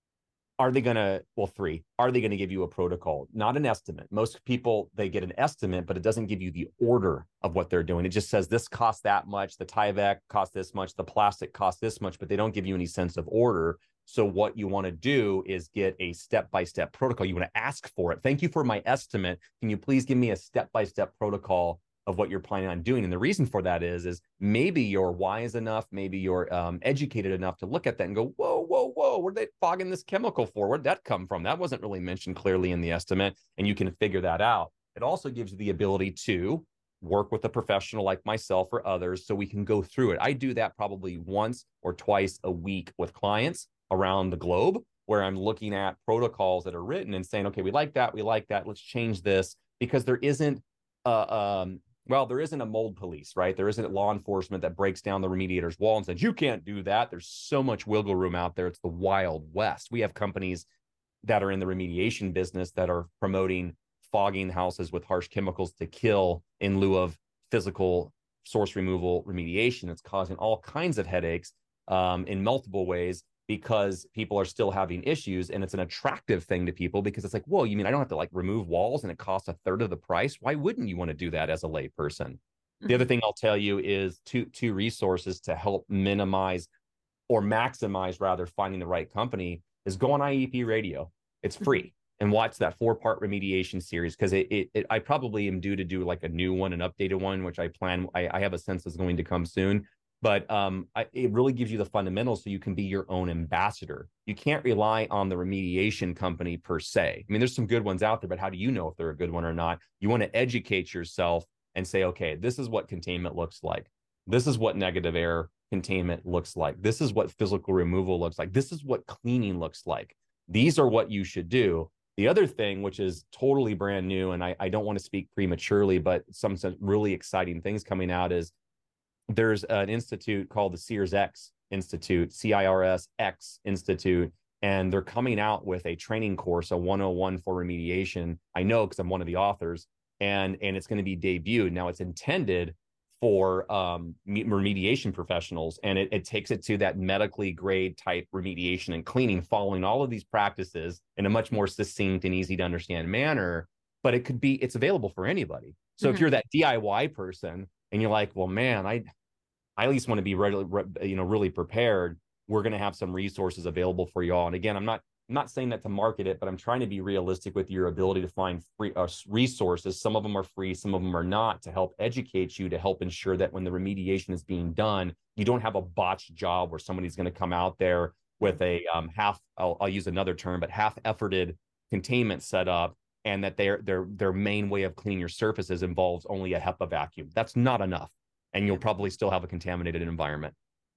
are they going to, well, three, are they going to give you a protocol? Not an estimate. Most people, they get an estimate, but it doesn't give you the order of what they're doing. It just says this costs that much, the Tyvek costs this much, the plastic costs this much, but they don't give you any sense of order. So what you want to do is get a step-by-step protocol. You want to ask for it. Thank you for my estimate. Can you please give me a step-by-step protocol of what you're planning on doing? And the reason for that is, is maybe you're wise enough, maybe you're um, educated enough to look at that and go, whoa, whoa, whoa, where are they fogging this chemical for? Where'd that come from? That wasn't really mentioned clearly in the estimate, and you can figure that out. It also gives you the ability to work with a professional like myself or others so we can go through it. I do that probably once or twice a week with clients around the globe, where I'm looking at protocols that are written and saying, okay, we like that, we like that, let's change this, because there isn't uh, um, well, there isn't a mold police, right? There isn't law enforcement that breaks down the remediator's wall and says, you can't do that. There's so much wiggle room out there. It's the Wild West. We have companies that are in the remediation business that are promoting fogging houses with harsh chemicals to kill in lieu of physical source removal remediation. It's causing all kinds of headaches um, in multiple ways, because people are still having issues, and it's an attractive thing to people because it's like, whoa, you mean I don't have to like remove walls and it costs a third of the price? Why wouldn't you want to do that as a lay person? Mm-hmm. The other thing I'll tell you is two, two resources to help minimize or maximize rather finding the right company is go on I E P radio. It's free. And watch that four part remediation series, because it, it, it I probably am due to do like a new one, an updated one, which I plan, I, I have a sense is going to come soon. But um, I, it really gives you the fundamentals so you can be your own ambassador. You can't rely on the remediation company per se. I mean, there's some good ones out there, but how do you know if they're a good one or not? You want to educate yourself and say, okay, this is what containment looks like. This is what negative air containment looks like. This is what physical removal looks like. This is what cleaning looks like. These are what you should do. The other thing, which is totally brand new, and I, I don't want to speak prematurely, but some, some really exciting things coming out is, there's an institute called the Sears X Institute, C I R S X Institute, and they're coming out with a training course, a one oh one for remediation. I know because I'm one of the authors, and, and it's going to be debuted. Now, it's intended for um, remediation professionals, and it, it takes it to that medically grade type remediation and cleaning, following all of these practices in a much more succinct and easy to understand manner. But it could be, it's available for anybody. So mm-hmm. if you're that D I Y person and you're like, well, man, I I at least want to be really, you know, really prepared, we're going to have some resources available for you all. And again, I'm not, I'm not saying that to market it, but I'm trying to be realistic with your ability to find free uh, resources. Some of them are free, some of them are not, to help educate you, to help ensure that when the remediation is being done, you don't have a botched job where somebody's going to come out there with a um, half, I'll, I'll use another term, but half-efforted containment setup, and that their their their main way of cleaning your surfaces involves only a HEPA vacuum. That's not enough, and you'll probably still have a contaminated environment.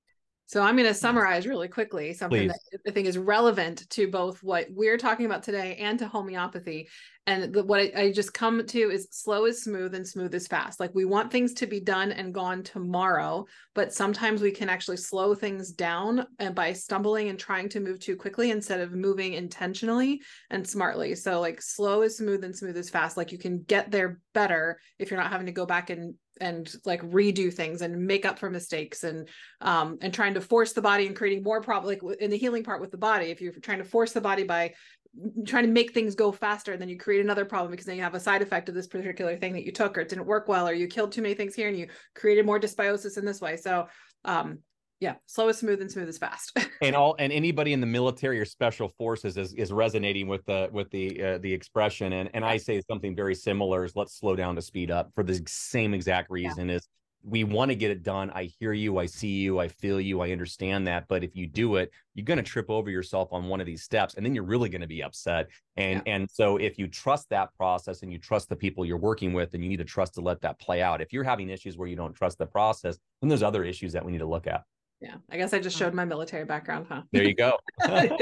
So I'm going to summarize really quickly something Please. that I think is relevant to both what we're talking about today and to homeopathy. And the, what I, I just come to is slow is smooth and smooth is fast. Like, we want things to be done and gone tomorrow, but sometimes we can actually slow things down and by stumbling and trying to move too quickly instead of moving intentionally and smartly. So like, slow is smooth and smooth is fast. Like, you can get there better if you're not having to go back and and like redo things and make up for mistakes and um and trying to force the body and creating more problem, like in the healing part with the body. If you're trying to force the body by trying to make things go faster, then you create another problem because then you have a side effect of this particular thing that you took, or it didn't work well, or you killed too many things here and you created more dysbiosis in this way. So um yeah, slow is smooth and smooth is fast. and all and anybody in the military or special forces is is resonating with the with the uh, the expression. And and I say something very similar: is let's slow down to speed up, for the same exact reason. Yeah. Is we want to get it done. I hear you, I see you, I feel you, I understand that. But if you do it, you're going to trip over yourself on one of these steps, and then you're really going to be upset. And yeah. and so if you trust that process and you trust the people you're working with, then you need to trust to let that play out. If you're having issues where you don't trust the process, then there's other issues that we need to look at. Yeah, I guess I just showed my military background, huh? There you go. And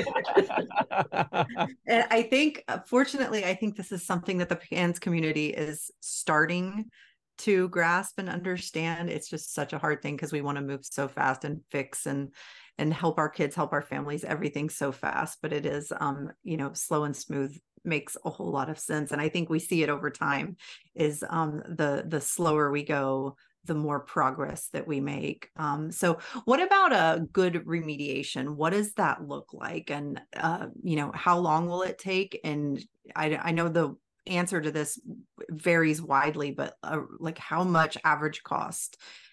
I think, fortunately, I think this is something that the P A N S community is starting to grasp and understand. It's just such a hard thing because we want to move so fast and fix and and help our kids, help our families, everything so fast. But it is, um, you know, slow and smooth makes a whole lot of sense. And I think we see it over time is um, the the slower we go, the more progress that we make. Um, so what about a good remediation? What does that look like? And, uh, you know, how long will it take? And I, I know the answer to this varies widely, but uh, like how much average cost?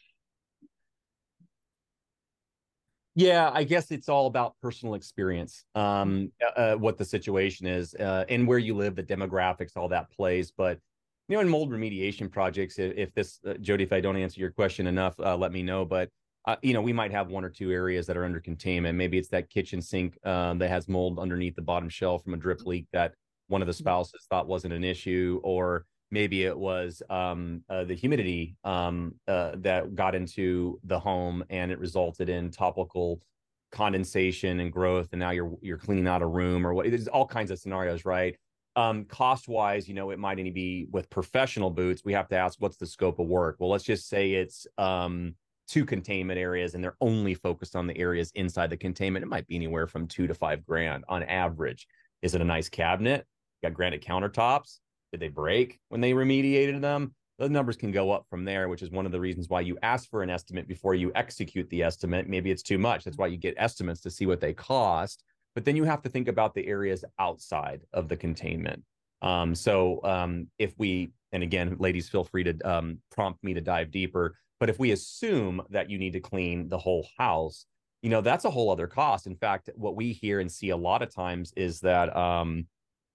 Yeah, I guess it's all about personal experience, um, uh, what the situation is, uh, and where you live, the demographics, all that plays. But you know, in mold remediation projects, if, if this, uh, Jody, if I don't answer your question enough, uh, let me know. But, uh, you know, we might have one or two areas that are under containment. Maybe it's that kitchen sink um, that has mold underneath the bottom shelf from a drip leak that one of the spouses thought wasn't an issue. Or maybe it was um, uh, the humidity um, uh, that got into the home and it resulted in topical condensation and growth. And now you're you're cleaning out a room or what. There's all kinds of scenarios, right? Um, cost wise, you know, it might only be with professional boots. We have to ask what's the scope of work. Well, let's just say it's um, two containment areas and they're only focused on the areas inside the containment. It might be anywhere from two to five grand on average. Is it a nice cabinet? Got granite countertops? Did they break when they remediated them? The numbers can go up from there, which is one of the reasons why you ask for an estimate before you execute the estimate. Maybe it's too much. That's why you get estimates to see what they cost. But then you have to think about the areas outside of the containment. Um, so um, if we, and again, ladies, feel free to um, prompt me to dive deeper. But if we assume that you need to clean the whole house, you know, that's a whole other cost. In fact, what we hear and see a lot of times is that um,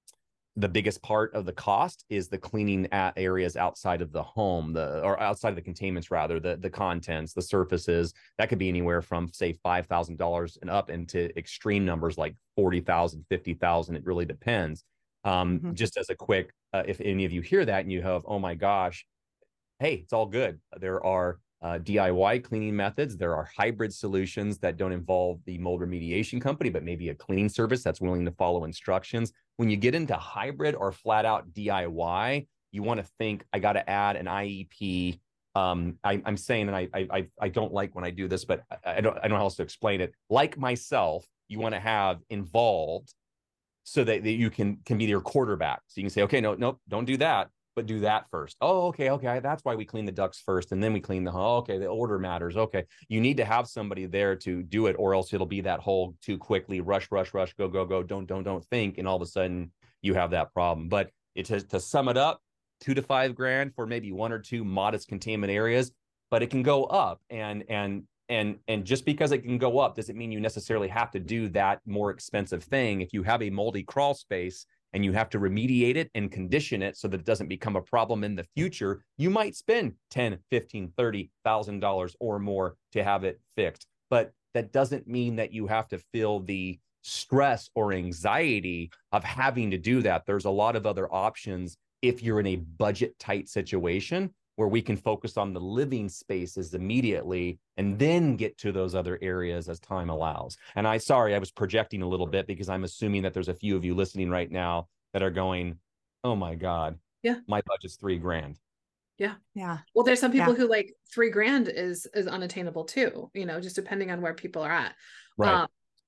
the biggest part of the cost is the cleaning at areas outside of the home, the or outside of the containments, rather, the, the contents, the surfaces. That could be anywhere from, say, five thousand dollars and up into extreme numbers like forty thousand dollars, fifty thousand dollars. It really depends. Um, mm-hmm. Just as a quick, uh, if any of you hear that and you have, oh my gosh, hey, it's all good. There are uh, D I Y cleaning methods. There are hybrid solutions that don't involve the mold remediation company, but maybe a cleaning service that's willing to follow instructions. When you get into hybrid or flat out D I Y, you want to think, I got to add an I E P. Um, I, I'm saying, and I, I I don't like when I do this, but I, I don't I don't know how else to explain it. Like myself, you want to have involved so that, that you can can be your quarterback. So you can say, okay, no, no, don't do that, but do that first. Oh, okay, okay. That's why we clean the ducts first, and then we clean the. Oh, okay, the order matters. Okay, you need to have somebody there to do it, or else it'll be that whole too quickly, rush, rush, rush, go, go, go, don't, don't, don't think, and all of a sudden you have that problem. But it to, to sum it up, two to five grand for maybe one or two modest containment areas, but it can go up, and and and and just because it can go up doesn't mean you necessarily have to do that more expensive thing. If you have a moldy crawl space and you have to remediate it and condition it so that it doesn't become a problem in the future, you might spend ten, fifteen, thirty thousand dollars or more to have it fixed. But that doesn't mean that you have to feel the stress or anxiety of having to do that. There's a lot of other options if you're in a budget tight situation where we can focus on the living spaces immediately and then get to those other areas as time allows. And I, sorry, I was projecting a little bit because I'm assuming that there's a few of you listening right now that are going, oh my God, yeah, my budget's three grand. Yeah. Yeah. Well, there's some people yeah. who like three grand is, is unattainable too, you know, just depending on where people are at. Right. Um,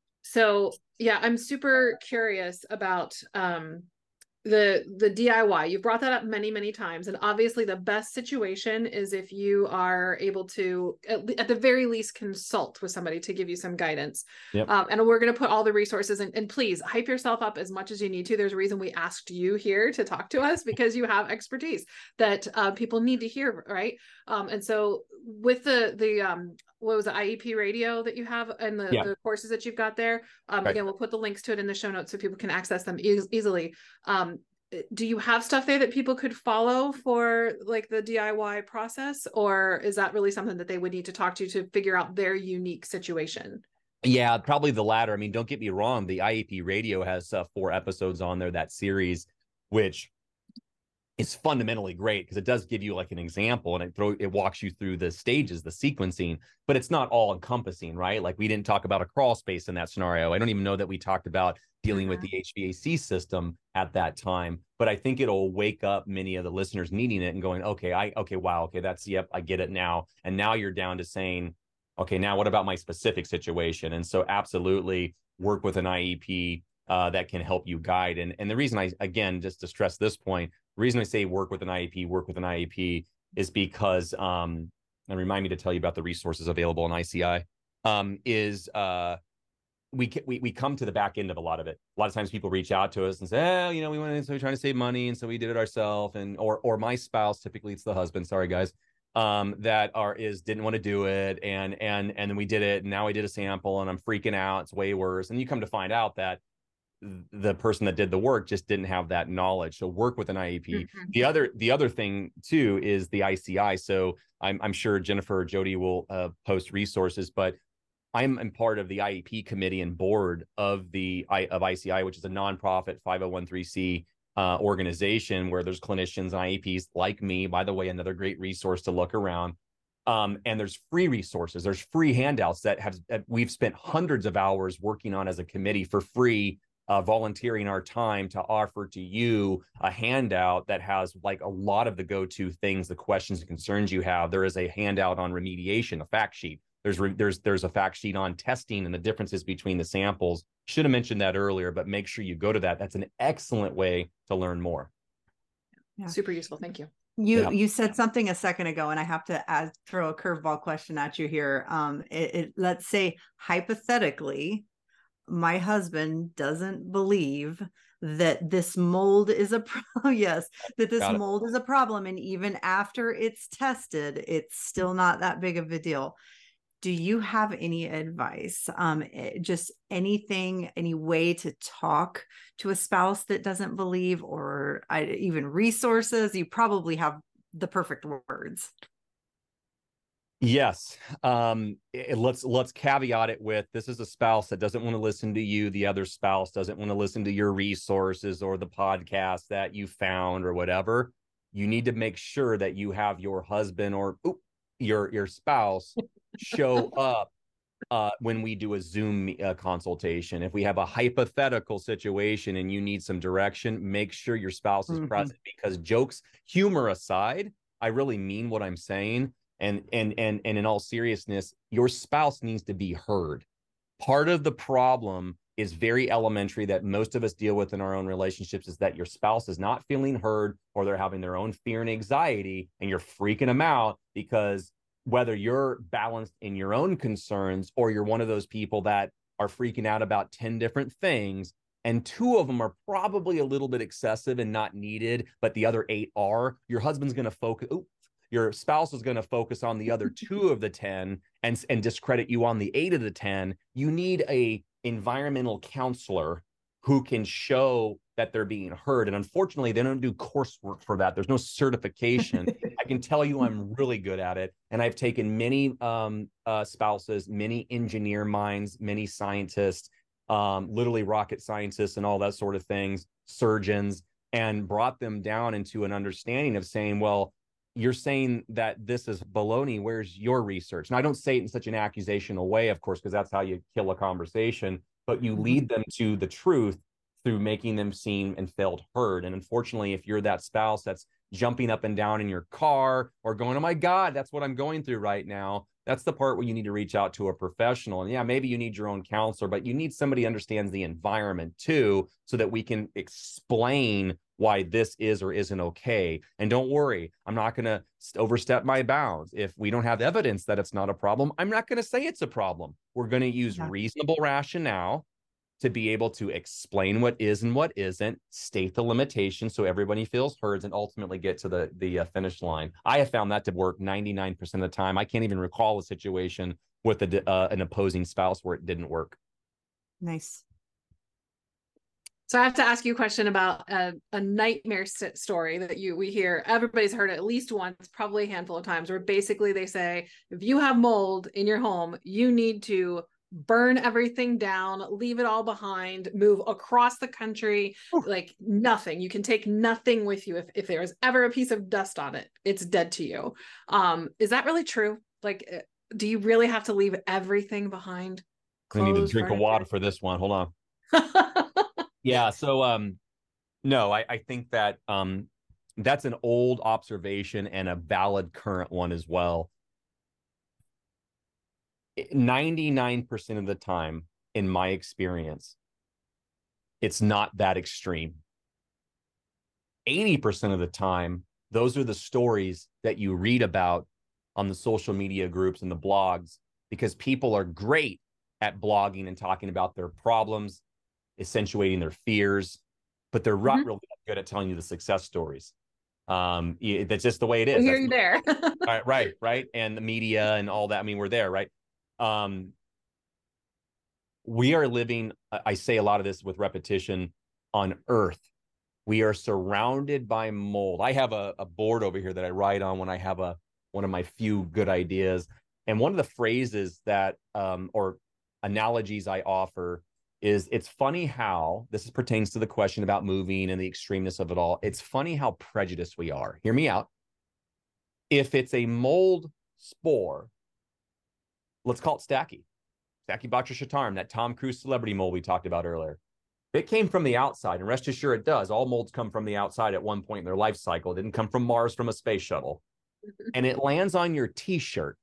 so yeah, I'm super curious about, um, the the D I Y. You brought that up many, many times. And obviously the best situation is if you are able to, at, at the very least, consult with somebody to give you some guidance. Yep. Um, and we're going to put all the resources in, and please hype yourself up as much as you need to. There's a reason we asked you here to talk to us, because you have expertise that uh, people need to hear, right? Um, and so with the, the um, what was the I E P radio that you have and the, yeah. the courses that you've got there, um, right. again, we'll put the links to it in the show notes so people can access them e- easily. Um, do you have stuff there that people could follow for like the D I Y process, or is that really something that they would need to talk to to figure out their unique situation? Yeah, probably the latter. I mean, don't get me wrong. The I E P Radio has uh, four episodes on there, that series, which is fundamentally great because it does give you like an example and it throw it walks you through the stages, the sequencing, but it's not all encompassing, right? Like we didn't talk about a crawl space in that scenario. I don't even know that we talked about dealing mm-hmm. with the H V A C system at that time, but I think it'll wake up many of the listeners needing it and going, okay, I, okay, wow, okay, that's, yep, I get it now. And now you're down to saying, okay, now what about my specific situation? And so absolutely work with an I E P uh, that can help you guide. And, and the reason I, again, just to stress this point, the reason I say work with an I E P, work with an I E P is because, um, and remind me to tell you about the resources available in I C I, um, is uh, we, we we come to the back end of a lot of it. A lot of times people reach out to us and say, oh, you know, we went in, so we're trying to save money, and so we did it ourselves. And or or my spouse, typically it's the husband, sorry guys, um, that are is didn't want to do it, and and and then we did it, and now we did a sample, and I'm freaking out. It's way worse. And you come to find out that the person that did the work just didn't have that knowledge. So work with an I E P. Mm-hmm. The other, the other thing too is the I C I. So I'm, I'm sure Jennifer or Jody will uh, post resources, but I'm, I'm part of the I E P committee and board of the of I C I, which is a nonprofit five oh one c uh, organization where there's clinicians and I E Ps like me. By the way, another great resource to look around. Um, and there's free resources. There's free handouts that have that we've spent hundreds of hours working on as a committee for free. Uh, volunteering our time to offer to you a handout that has like a lot of the go-to things, the questions and concerns you have. There is a handout on remediation, a fact sheet. There's re there's there's a fact sheet on testing and the differences between the samples. Should have mentioned that earlier, but make sure you go to that. That's an excellent way to learn more. Yeah. Super useful. Thank you. You yeah. you said something a second ago, and I have to add, throw a curveball question at you here. Um, it, it, let's say hypothetically, my husband doesn't believe that this mold is a problem. Yes, that this mold is a problem. And even after it's tested, it's still not that big of a deal. Do you have any advice? Um, just anything, any way to talk to a spouse that doesn't believe, or I, even resources? You probably have the perfect words. Yes. Um, it, let's let's caveat it with, this is a spouse that doesn't want to listen to you. The other spouse doesn't want to listen to your resources or the podcast that you found or whatever. You need to make sure that you have your husband or oop, your your spouse show up uh, when we do a Zoom uh, consultation. If we have a hypothetical situation and you need some direction, make sure your spouse is mm-hmm. present, because jokes, humor aside, I really mean what I'm saying. And, and, and, and in all seriousness, your spouse needs to be heard. Part of the problem is very elementary that most of us deal with in our own relationships, is that your spouse is not feeling heard, or they're having their own fear and anxiety, and you're freaking them out because whether you're balanced in your own concerns or you're one of those people that are freaking out about ten different things, and two of them are probably a little bit excessive and not needed, but the other eight are, your husband's going to focus. Ooh, your spouse is going to focus on the other two of the ten and, and discredit you on the eight of the ten. You need a environmental counselor who can show that they're being heard. And unfortunately, they don't do coursework for that. There's no certification. I can tell you I'm really good at it. And I've taken many um, uh, spouses, many engineer minds, many scientists, um, literally rocket scientists and all that sort of things, surgeons, and brought them down into an understanding of saying, well, you're saying that this is baloney. Where's your research? And I don't say it in such an accusational way, of course, because that's how you kill a conversation, but you lead them to the truth through making them seem and felt heard. And unfortunately, if you're that spouse that's jumping up and down in your car or going, oh my God, that's what I'm going through right now, that's the part where you need to reach out to a professional. And yeah, maybe you need your own counselor, but you need somebody who understands the environment too, so that we can explain why this is or isn't okay. And don't worry, I'm not going to overstep my bounds. If we don't have evidence that it's not a problem, I'm not going to say it's a problem. We're going to use yeah. reasonable rationale to be able to explain what is and what isn't, state the limitations so everybody feels heard, and ultimately get to the, the uh, finish line. I have found that to work ninety-nine percent of the time. I can't even recall a situation with a, uh, an opposing spouse where it didn't work. Nice. So I have to ask you a question about a, a nightmare story that you we hear. Everybody's heard it at least once, probably a handful of times, where basically they say, if you have mold in your home, you need to burn everything down, leave it all behind, move across the country, like nothing. You can take nothing with you. If, if there is ever a piece of dust on it, it's dead to you. Um, is that really true? Like, do you really have to leave everything behind? I need to Clothes, drink of furniture? water for this one. Hold on. Yeah. So, um, no, I, I think that um, that's an old observation and a valid current one as well. ninety-nine percent of the time, in my experience, it's not that extreme. eighty percent of the time, those are the stories that you read about on the social media groups and the blogs, because people are great at blogging and talking about their problems, accentuating their fears, but they're not mm-hmm. really good at telling you the success stories. Um, that's just the way it is. We hear you there. right, right, right. And the media and all that. I mean, we're there, right? Um, we are living, I say a lot of this with repetition, on Earth. We are surrounded by mold. I have a, a board over here that I write on when I have a one of my few good ideas. And one of the phrases that, um, or analogies I offer is, it's funny how, this pertains to the question about moving and the extremeness of it all. It's funny how prejudiced we are. Hear me out. If it's a mold spore, let's call it Stachy. Stachybotrys, that Tom Cruise celebrity mold we talked about earlier. It came from the outside, and rest assured it does. All molds come from the outside at one point in their life cycle. It didn't come from Mars from a space shuttle. And it lands on your t-shirt.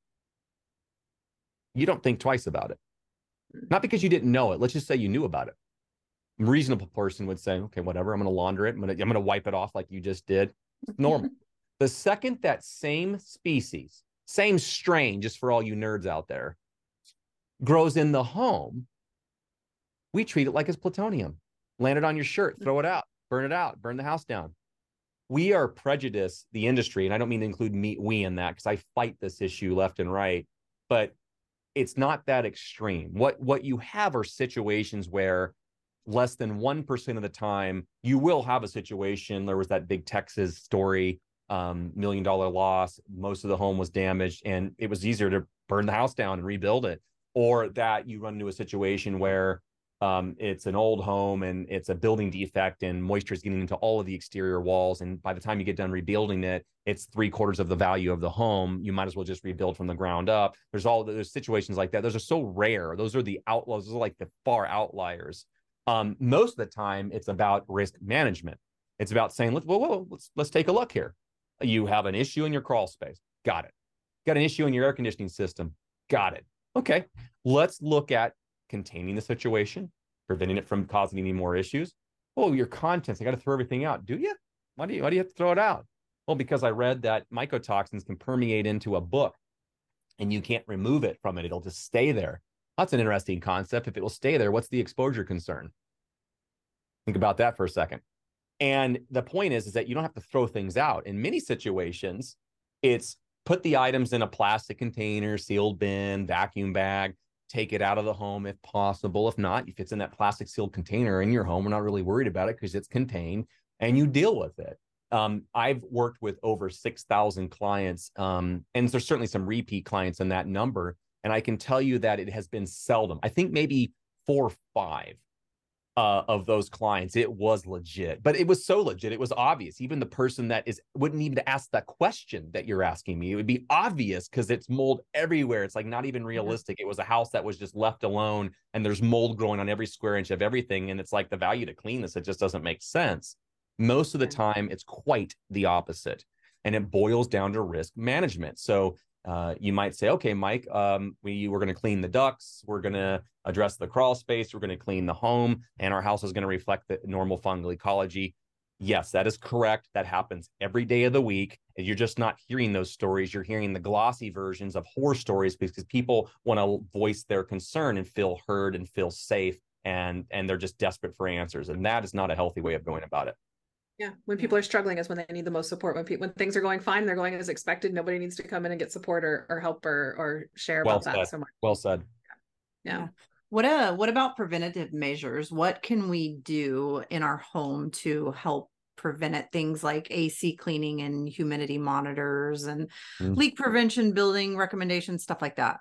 You don't think twice about it. Not because you didn't know it. Let's just say you knew about it. A reasonable person would say, okay, whatever, I'm going to launder it. I'm going to, I'm going to wipe it off like you just did. It's normal. The second that same species, same strain, just for all you nerds out there, grows in the home, we treat it like it's plutonium. Land it on your shirt, throw it out, burn it out, burn the house down. We are prejudiced, the industry, and I don't mean to include me, we in that, because I fight this issue left and right, but it's not that extreme. What, what you have are situations where less than one percent of the time, you will have a situation. There was that big Texas story, um, million dollar loss. Most of the home was damaged, and it was easier to burn the house down and rebuild it. Or that you run into a situation where um, it's an old home and it's a building defect and moisture is getting into all of the exterior walls. And by the time you get done rebuilding it, it's three quarters of the value of the home. You might as well just rebuild from the ground up. There's all there's situations like that. Those are so rare. Those are the outlaws. Those are like the far outliers. Um, most of the time, it's about risk management. It's about saying, let's, whoa, whoa, let's, let's take a look here. You have an issue in your crawl space. Got it. Got an issue in your air conditioning system. Got it. Okay, let's look at containing the situation, preventing it from causing any more issues. Oh, your contents, I got to throw everything out. Do you? Why do you, why do you have to throw it out? Well, because I read that mycotoxins can permeate into a book and you can't remove it from it. It'll just stay there. That's an interesting concept. If it will stay there, what's the exposure concern? Think about that for a second. And the point is, is that you don't have to throw things out. In many situations, it's put the items in a plastic container, sealed bin, vacuum bag, take it out of the home if possible. If not, if it's in that plastic sealed container in your home, we're not really worried about it because it's contained, and you deal with it. Um, I've worked with over six thousand clients, um, and there's certainly some repeat clients in that number. And I can tell you that it has been seldom. I think maybe four or five uh, of those clients, it was legit, but it was so legit. It was obvious. Even the person that is wouldn't even ask that question that you're asking me. It would be obvious because it's mold everywhere. It's like not even realistic. It was a house that was just left alone and there's mold growing on every square inch of everything. And it's like the value to clean this, it just doesn't make sense. Most of the time, it's quite the opposite. And it boils down to risk management. So Uh, you might say, okay, Mike, um, we, we're going to clean the ducts. We're going to address the crawl space. We're going to clean the home, and our house is going to reflect the normal fungal ecology. Yes, that is correct. That happens every day of the week. And you're just not hearing those stories. You're hearing the glossy versions of horror stories because people want to voice their concern and feel heard and feel safe. And, and they're just desperate for answers. And that is not a healthy way of going about it. Yeah, when people are struggling is when they need the most support. When people, when things are going fine, they're going as expected. Nobody needs to come in and get support or, or help or or share Well about said. that so much. Well said. Yeah. What uh what about preventative measures? What can we do in our home to help prevent it? Things like A C cleaning and humidity monitors and Mm. leak prevention, building recommendations, stuff like that.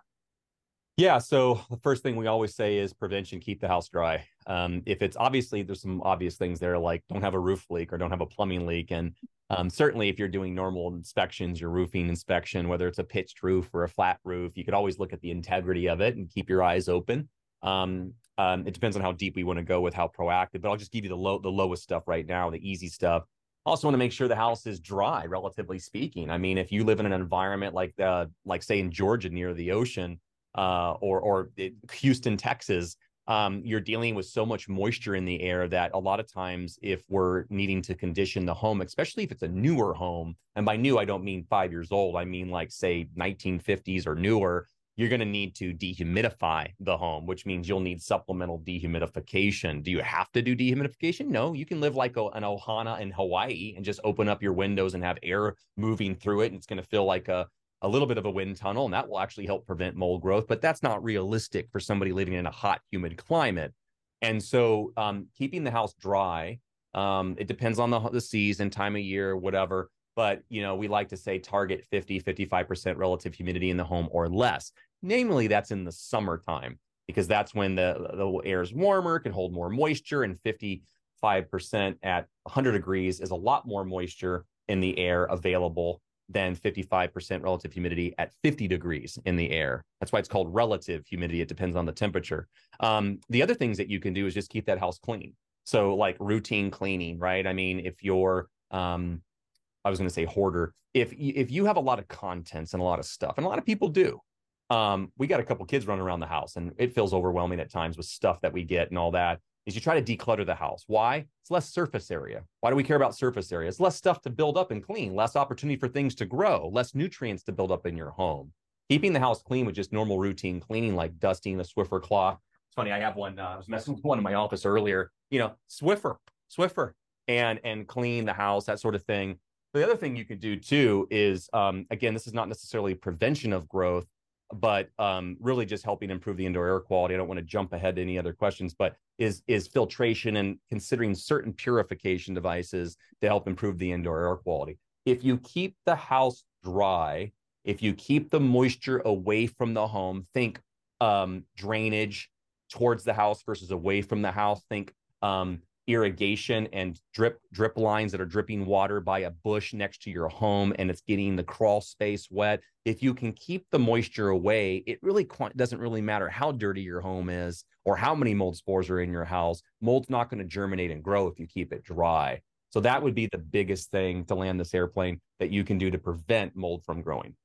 Yeah. So the first thing we always say is prevention, keep the house dry. Um, if it's obviously, there's some obvious things there, like don't have a roof leak or don't have a plumbing leak. And um, certainly if you're doing normal inspections, your roofing inspection, whether it's a pitched roof or a flat roof, you could always look at the integrity of it and keep your eyes open. Um, um, it depends on how deep we want to go with how proactive, but I'll just give you the low, the lowest stuff right now, the easy stuff. Also want to make sure the house is dry, relatively speaking. I mean, if you live in an environment like the, like say in Georgia near the ocean, uh, or or it, Houston, Texas, um, you're dealing with so much moisture in the air that a lot of times, if we're needing to condition the home, especially if it's a newer home, and by new I don't mean five years old, I mean like say nineteen fifties or newer, you're going to need to dehumidify the home, which means you'll need supplemental dehumidification. Do you have to do dehumidification? No, you can live like a, an Ohana in Hawaii and just open up your windows and have air moving through it, and it's going to feel like a a little bit of a wind tunnel, and that will actually help prevent mold growth, but that's not realistic for somebody living in a hot, humid climate. And so um, keeping the house dry, um, it depends on the, the season, time of year, whatever, but you know, we like to say target fifty, fifty-five percent relative humidity in the home or less. Namely, that's in the summertime, because that's when the, the air is warmer, can hold more moisture, and fifty-five percent at one hundred degrees is a lot more moisture in the air available than fifty-five percent relative humidity at fifty degrees in the air. That's why it's called relative humidity. It depends on the temperature. Um, the other things that you can do is just keep that house clean. So like routine cleaning, right? I mean, if you're, um, I was going to say hoarder, if, if you have a lot of contents and a lot of stuff, and a lot of people do, um, we got a couple kids running around the house, and it feels overwhelming at times with stuff that we get and all that, is you try to declutter the house. Why? It's less surface area. Why do we care about surface area? It's less stuff to build up and clean, less opportunity for things to grow, less nutrients to build up in your home. Keeping the house clean with just normal routine cleaning, like dusting the Swiffer cloth. It's funny, I have one, uh, I was messing with one in my office earlier, you know, Swiffer, Swiffer, and, and clean the house, that sort of thing. But the other thing you could do too is, um, again, this is not necessarily prevention of growth, but um, really just helping improve the indoor air quality. I don't want to jump ahead to any other questions, but is is filtration and considering certain purification devices to help improve the indoor air quality. If you keep the house dry, if you keep the moisture away from the home, think um, drainage towards the house versus away from the house, think um, irrigation and drip drip lines that are dripping water by a bush next to your home and it's getting the crawl space wet. If you can keep the moisture away, it really doesn't really matter how dirty your home is or how many mold spores are in your house. Mold's not going to germinate and grow if you keep it dry. So that would be the biggest thing to land this airplane that you can do to prevent mold from growing.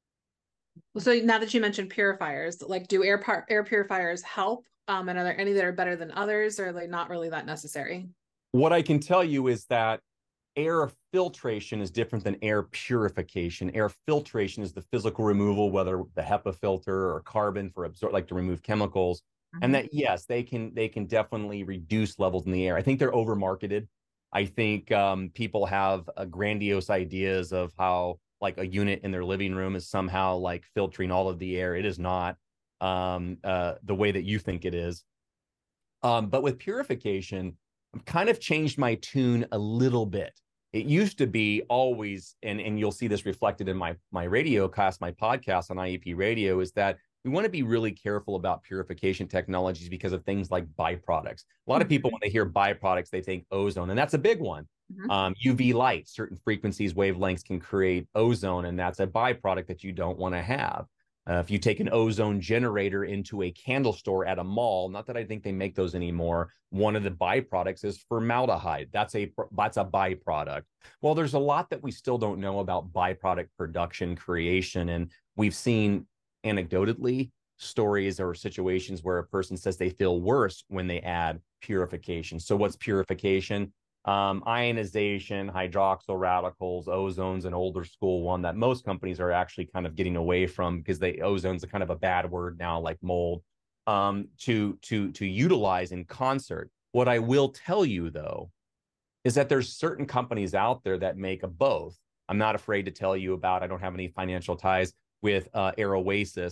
So now that you mentioned purifiers, like do air par- air purifiers help? Um, and are there any that are better than others, or are they not really that necessary? What I can tell you is that air filtration is different than air purification. Air filtration is the physical removal, whether the HEPA filter or carbon for absorb, like to remove chemicals. Mm-hmm. And that, yes, they can they can definitely reduce levels in the air. I think they're over marketed. I think um, people have uh, grandiose ideas of how like a unit in their living room is somehow like filtering all of the air. It is not um, uh, the way that you think it is. Um, but with purification, I've kind of changed my tune a little bit. It used to be always, and, and you'll see this reflected in my, my radio cast, my podcast on I E P Radio, is that we want to be really careful about purification technologies because of things like byproducts. A lot of people, when they hear byproducts, they think ozone, and that's a big one. Mm-hmm. Um, U V light, certain frequencies, wavelengths can create ozone, and that's a byproduct that you don't want to have. Uh, if you take an ozone generator into a candle store at a mall, not that I think they make those anymore, one of the byproducts is formaldehyde. That's a that's a byproduct. Well, there's a lot that we still don't know about byproduct production creation, and we've seen anecdotally stories or situations where a person says they feel worse when they add purification. So what's purification? Um, ionization, hydroxyl radicals, ozone's an older school one that most companies are actually kind of getting away from because they ozone's a kind of a bad word now, like mold, um, to to to utilize in concert. What I will tell you though is that there's certain companies out there that make a both. I'm not afraid to tell you about. I don't have any financial ties with uh, Air Oasis.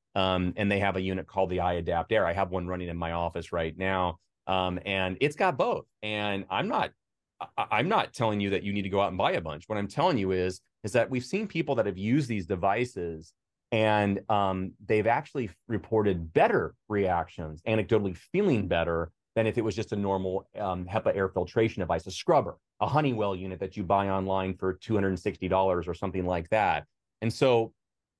Um, and they have a unit called the iAdapt Air. I have one running in my office right now. Um, and it's got both. And I'm not, I, I'm not telling you that you need to go out and buy a bunch. What I'm telling you is, is that we've seen people that have used these devices and um, they've actually reported better reactions, anecdotally feeling better than if it was just a normal um, HEPA air filtration device, a scrubber, a Honeywell unit that you buy online for two hundred sixty dollars or something like that. And so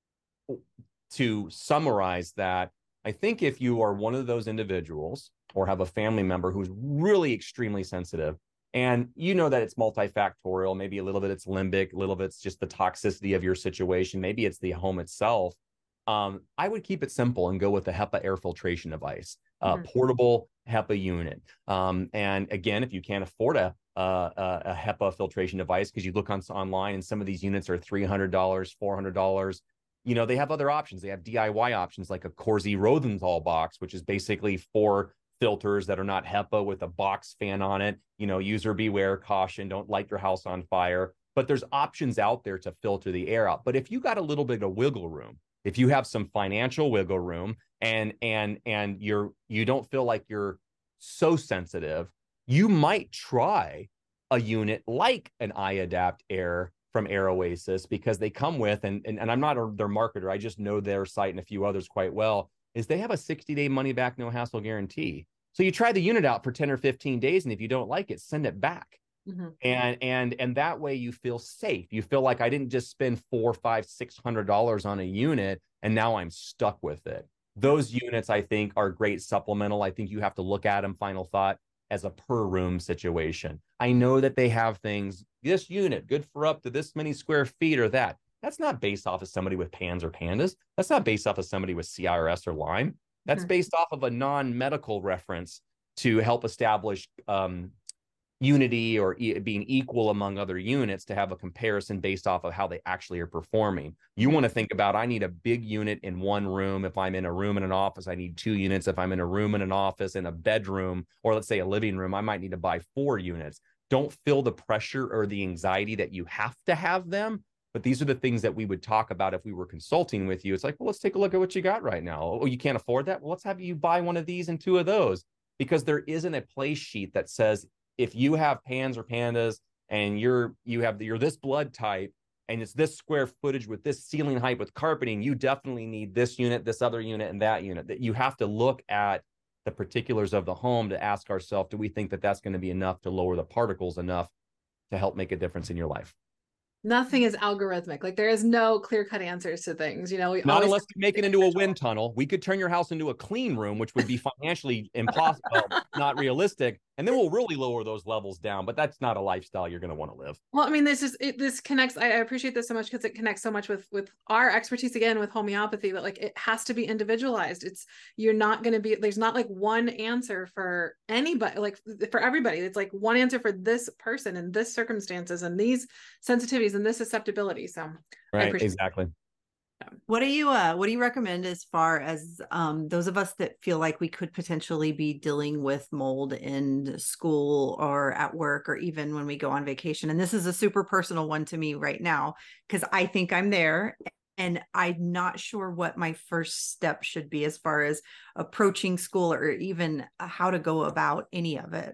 to summarize that, I think if you are one of those individuals or have a family member who's really extremely sensitive, and you know that it's multifactorial, maybe a little bit it's limbic, a little bit it's just the toxicity of your situation, maybe it's the home itself, um, I would keep it simple and go with a HEPA air filtration device, a mm-hmm. portable HEPA unit. Um, and again, if you can't afford a, a, a HEPA filtration device, because you look on online and some of these units are three hundred dollars, four hundred dollars, you know, they have other options. They have D I Y options like a Corsi Rosenthal box, which is basically four filters that are not HEPA with a box fan on it. You know, user beware, caution, don't light your house on fire. But there's options out there to filter the air out. But if you got a little bit of wiggle room, if you have some financial wiggle room and and and you're you don't feel like you're so sensitive, you might try a unit like an iAdapt Air from Air Oasis, because they come with, and, and, and I'm not a, their marketer, I just know their site and a few others quite well, is they have a sixty day money back, no hassle guarantee. So you try the unit out for ten or fifteen days, and if you don't like it, send it back. Mm-hmm. And and and that way you feel safe. You feel like I didn't just spend four, five, six hundred dollars on a unit and now I'm stuck with it. Those units, I think, are great supplemental. I think you have to look at them, final thought, as a per room situation. I know that they have things, this unit good for up to this many square feet or that. That's not based off of somebody with PANS or PANDAS. That's not based off of somebody with C I R S or Lyme. That's mm-hmm. based off of a non-medical reference to help establish um, unity or e being equal among other units, to have a comparison based off of how they actually are performing. You want to think about, I need a big unit in one room. If I'm in a room in an office, I need two units. If I'm in a room in an office, in a bedroom, or let's say a living room, I might need to buy four units. Don't feel the pressure or the anxiety that you have to have them. But these are the things that we would talk about if we were consulting with you. It's like, well, let's take a look at what you got right now. Oh, you can't afford that? Well, let's have you buy one of these and two of those, because there isn't a place sheet that says, if you have PANS or PANDAS and you're you have you're this blood type and it's this square footage with this ceiling height with carpeting, you definitely need this unit, this other unit, and that unit. That you have to look at the particulars of the home to ask ourselves, do we think that that's going to be enough to lower the particles enough to help make a difference in your life? Nothing is algorithmic. Like, there is no clear-cut answers to things. You know, we not unless you make it into a wind tunnel. We could turn your house into a clean room, which would be financially impossible, not realistic. And then we'll really lower those levels down. But that's not a lifestyle you're going to want to live. Well, I mean, this is it, this connects. I, I appreciate this so much because it connects so much with with our expertise, again, with homeopathy. But like, it has to be individualized. It's you're not going to be. There's not like one answer for anybody. Like for everybody, it's like one answer for this person and this circumstances and these sensitivities and this susceptibility. So right, exactly. What do you uh what do you recommend as far as um those of us that feel like we could potentially be dealing with mold in school or at work or even when we go on vacation? And this is a super personal one to me right now, because I think I'm there and I'm not sure what my first step should be as far as approaching school or even how to go about any of it.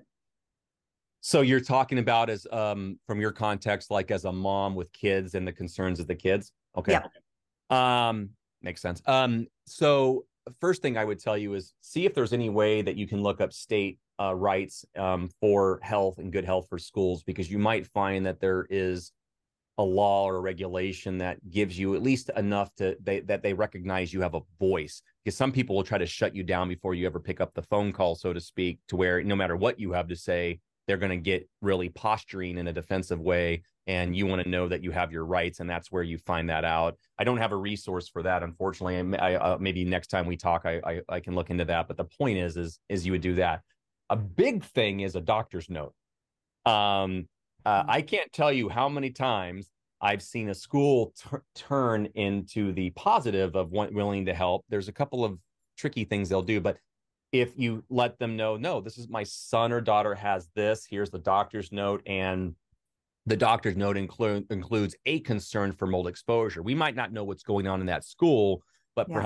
So you're talking about as um from your context, like as a mom with kids and the concerns of the kids. Okay. Yeah. Um, makes sense. Um, so first thing I would tell you is see if there's any way that you can look up state uh, rights um, for health and good health for schools, because you might find that there is a law or a regulation that gives you at least enough to they, that they recognize you have a voice. Because some people will try to shut you down before you ever pick up the phone call, so to speak, to where no matter what you have to say, they're going to get really posturing in a defensive way. And you want to know that you have your rights, and that's where you find that out. I don't have a resource for that, unfortunately. I, uh, maybe next time we talk, I, I I can look into that. But the point is, is is you would do that. A big thing is a doctor's note. Um, uh, I can't tell you how many times I've seen a school turn into the positive of want, willing to help. There's a couple of tricky things they'll do, but if you let them know, no, this is my son or daughter has this. Here's the doctor's note, and the doctor's note include, includes a concern for mold exposure. We might not know what's going on in that school, but yeah. perhaps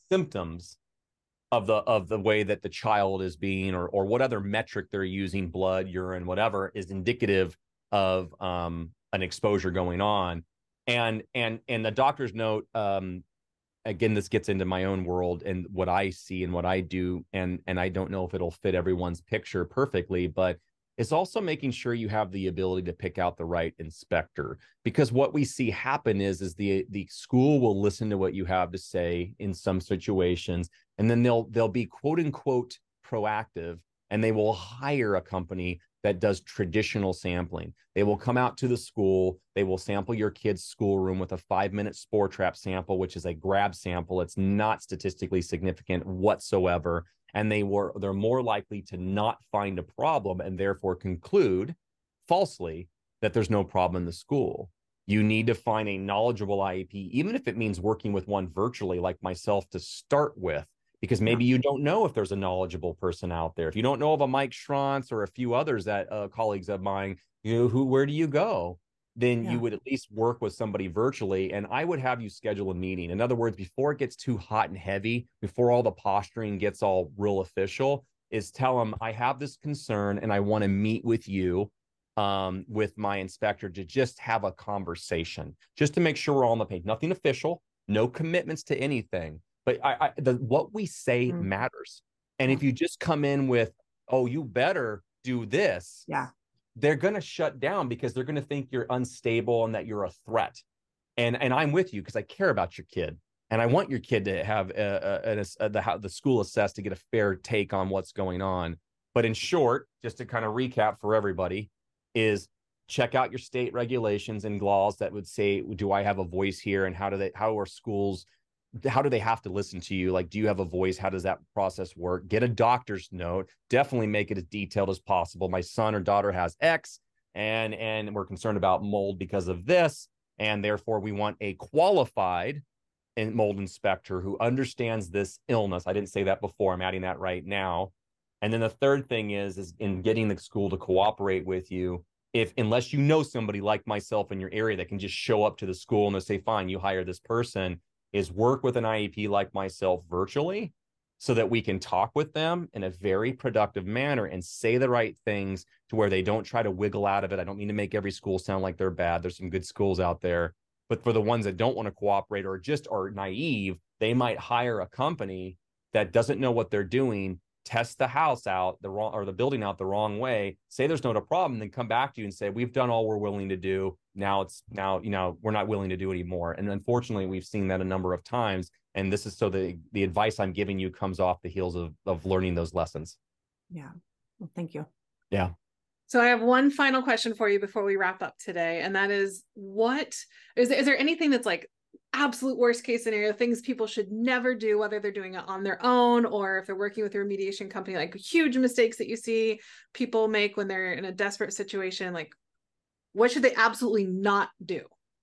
symptoms of the of the way that the child is being, or or what other metric they're using, blood, urine, whatever, is indicative of um, an exposure going on. And and and the doctor's note, um, again, this gets into my own world and what I see and what I do, and and I don't know if it'll fit everyone's picture perfectly, but it's also making sure you have the ability to pick out the right inspector, because what we see happen is is the the school will listen to what you have to say in some situations, and then they'll they'll be quote unquote proactive, and they will hire a company that does traditional sampling. They will come out to the school, they will sample your kid's schoolroom with a five minute spore trap sample, which is a grab sample. It's not statistically significant whatsoever. And they were they're more likely to not find a problem and therefore conclude falsely that there's no problem in the school. You need to find a knowledgeable I E P, even if it means working with one virtually like myself to start with, because maybe you don't know if there's a knowledgeable person out there. If you don't know of a Mike Schranz or a few others that uh, colleagues of mine, you know, who, where do you go? Then yeah. you would at least work with somebody virtually. And I would have you schedule a meeting. In other words, before it gets too hot and heavy, before all the posturing gets all real official, is tell them, I have this concern and I want to meet with you, um, with my inspector, to just have a conversation, just to make sure we're all on the page. Nothing official, no commitments to anything. But I, I, the, what we say mm-hmm. matters. And yeah. if you just come in with, oh, you better do this, yeah, they're going to shut down because they're going to think you're unstable and that you're a threat. And and I'm with you because I care about your kid. And I want your kid to have a, a, a, a, the, the school assessed to get a fair take on what's going on. But in short, just to kind of recap for everybody, is check out your state regulations and laws that would say, do I have a voice here? And how do they, how are schools, how do they have to listen to you? Like, do you have a voice? How does that process work? Get a doctor's note. Definitely make it as detailed as possible. My son or daughter has X, and and we're concerned about mold because of this, and therefore we want a qualified mold inspector who understands this illness. I didn't say that before. I'm adding that right now. And then the third thing is is in getting the school to cooperate with you. If unless you know somebody like myself in your area that can just show up to the school and they'll say, fine, you hire this person, is work with an I E P like myself virtually so that we can talk with them in a very productive manner and say the right things to where they don't try to wiggle out of it. I don't mean to make every school sound like they're bad. There's some good schools out there. But for the ones that don't want to cooperate or just are naive, they might hire a company that doesn't know what they're doing, test the house out the wrong or the building out the wrong way, say there's no problem, then come back to you and say, we've done all we're willing to do. Now it's now, you know, we're not willing to do anymore. And unfortunately, we've seen that a number of times. And this is so the, the advice I'm giving you comes off the heels of, of learning those lessons. Yeah. Well, thank you. Yeah. So I have one final question for you before we wrap up today. And that is, what is, is there anything that's like absolute worst case scenario, things people should never do, whether they're doing it on their own or if they're working with a remediation company, like huge mistakes that you see people make when they're in a desperate situation? Like, what should they absolutely not do?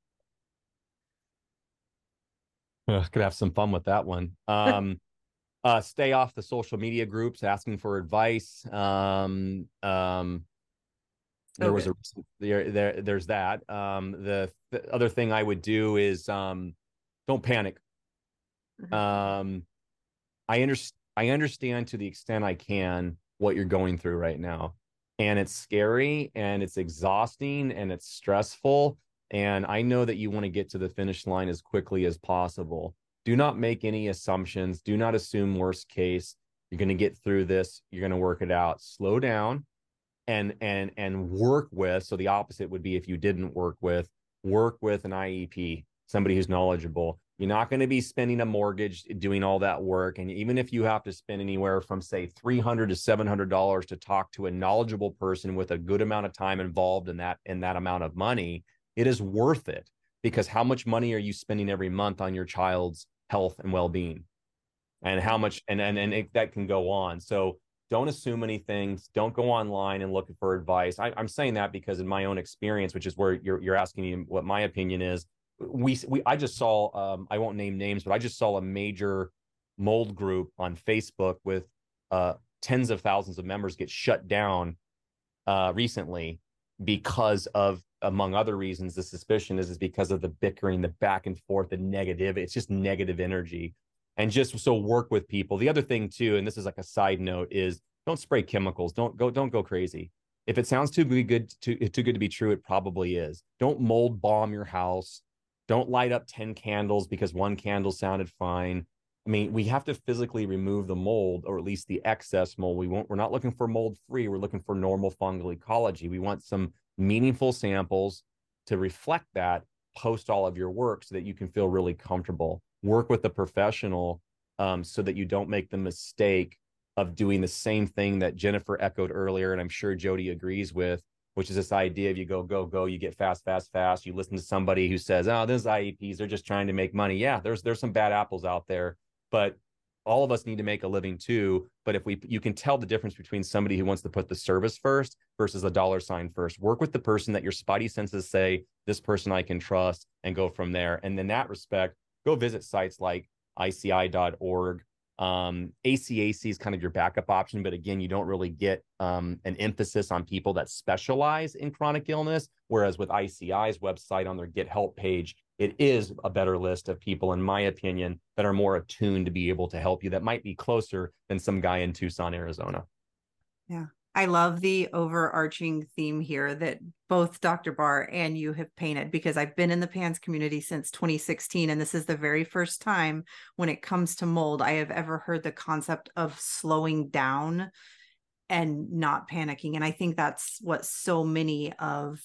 Uh, could have some fun with that one. Um, uh, stay off the social media groups asking for advice. Um, um, there okay. was a there, there there's that. Um, the, the other thing I would do is um, don't panic. Mm-hmm. Um, I understand. I understand to the extent I can what you're going through right now, and it's scary and it's exhausting and it's stressful. And I know that you want to get to the finish line as quickly as possible. Do not make any assumptions. Do not assume worst case. You're going to get through this. You're going to work it out. Slow down and and and work with. So the opposite would be if you didn't work with, work with an I E P, somebody who's knowledgeable. You're not going to be spending a mortgage doing all that work. And even if you have to spend anywhere from, say, three hundred dollars to seven hundred dollars to talk to a knowledgeable person with a good amount of time involved in that in that amount of money, it is worth it, because how much money are you spending every month on your child's health and well-being, and how much, and, and, and it, that can go on. So don't assume anything. Don't go online and look for advice. I, I'm saying that because in my own experience, which is where you're, you're asking me what my opinion is. We, we, I just saw, um, I won't name names, but I just saw a major mold group on Facebook with uh, tens of thousands of members get shut down uh, recently because of, among other reasons, the suspicion is, is because of the bickering, the back and forth, the negative. It's just negative energy. And just so work with people. The other thing too, and this is like a side note, is don't spray chemicals. Don't go, don't go crazy. If it sounds too good, too, too good to be true, it probably is. Don't mold bomb your house. Don't light up ten candles because one candle sounded fine. I mean, we have to physically remove the mold, or at least the excess mold. We won't, we're not looking for mold free. We're looking for normal fungal ecology. We want some meaningful samples to reflect that post all of your work so that you can feel really comfortable. Work with a professional um, so that you don't make the mistake of doing the same thing that Jennifer echoed earlier, and I'm sure Jody agrees with, which is this idea of you go, go, go, you get fast, fast, fast. You listen to somebody who says, oh, those I E Ps, they're just trying to make money. Yeah, there's there's some bad apples out there, but all of us need to make a living too. But if we, you can tell the difference between somebody who wants to put the service first versus a dollar sign first. Work with the person that your spidey senses say, this person I can trust, and go from there. And in that respect, go visit sites like I C I dot org. Um, A C A C is kind of your backup option, but again, you don't really get um, an emphasis on people that specialize in chronic illness. Whereas with I C I's website on their Get Help page, it is a better list of people, in my opinion, that are more attuned to be able to help you, that might be closer than some guy in Tucson, Arizona. Yeah. I love the overarching theme here that both Doctor Barr and you have painted, because I've been in the PANS community since twenty sixteen, and this is the very first time when it comes to mold I have ever heard the concept of slowing down and not panicking. And I think that's what so many of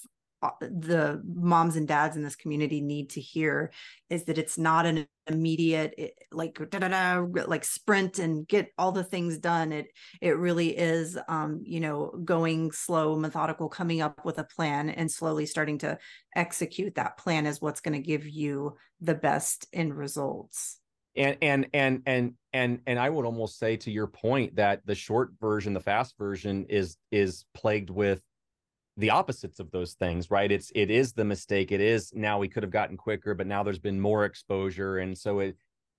the moms and dads in this community need to hear, is that it's not an immediate like da, da, da, like sprint and get all the things done. It it really is um you know going slow, methodical, coming up with a plan and slowly starting to execute that plan is what's going to give you the best end results. And and and and and and I would almost say, to your point, that the short version, the fast version, is is plagued with the opposites of those things, right? It's, it is the mistake. It is, now we could have gotten quicker, but now there's been more exposure. And so it,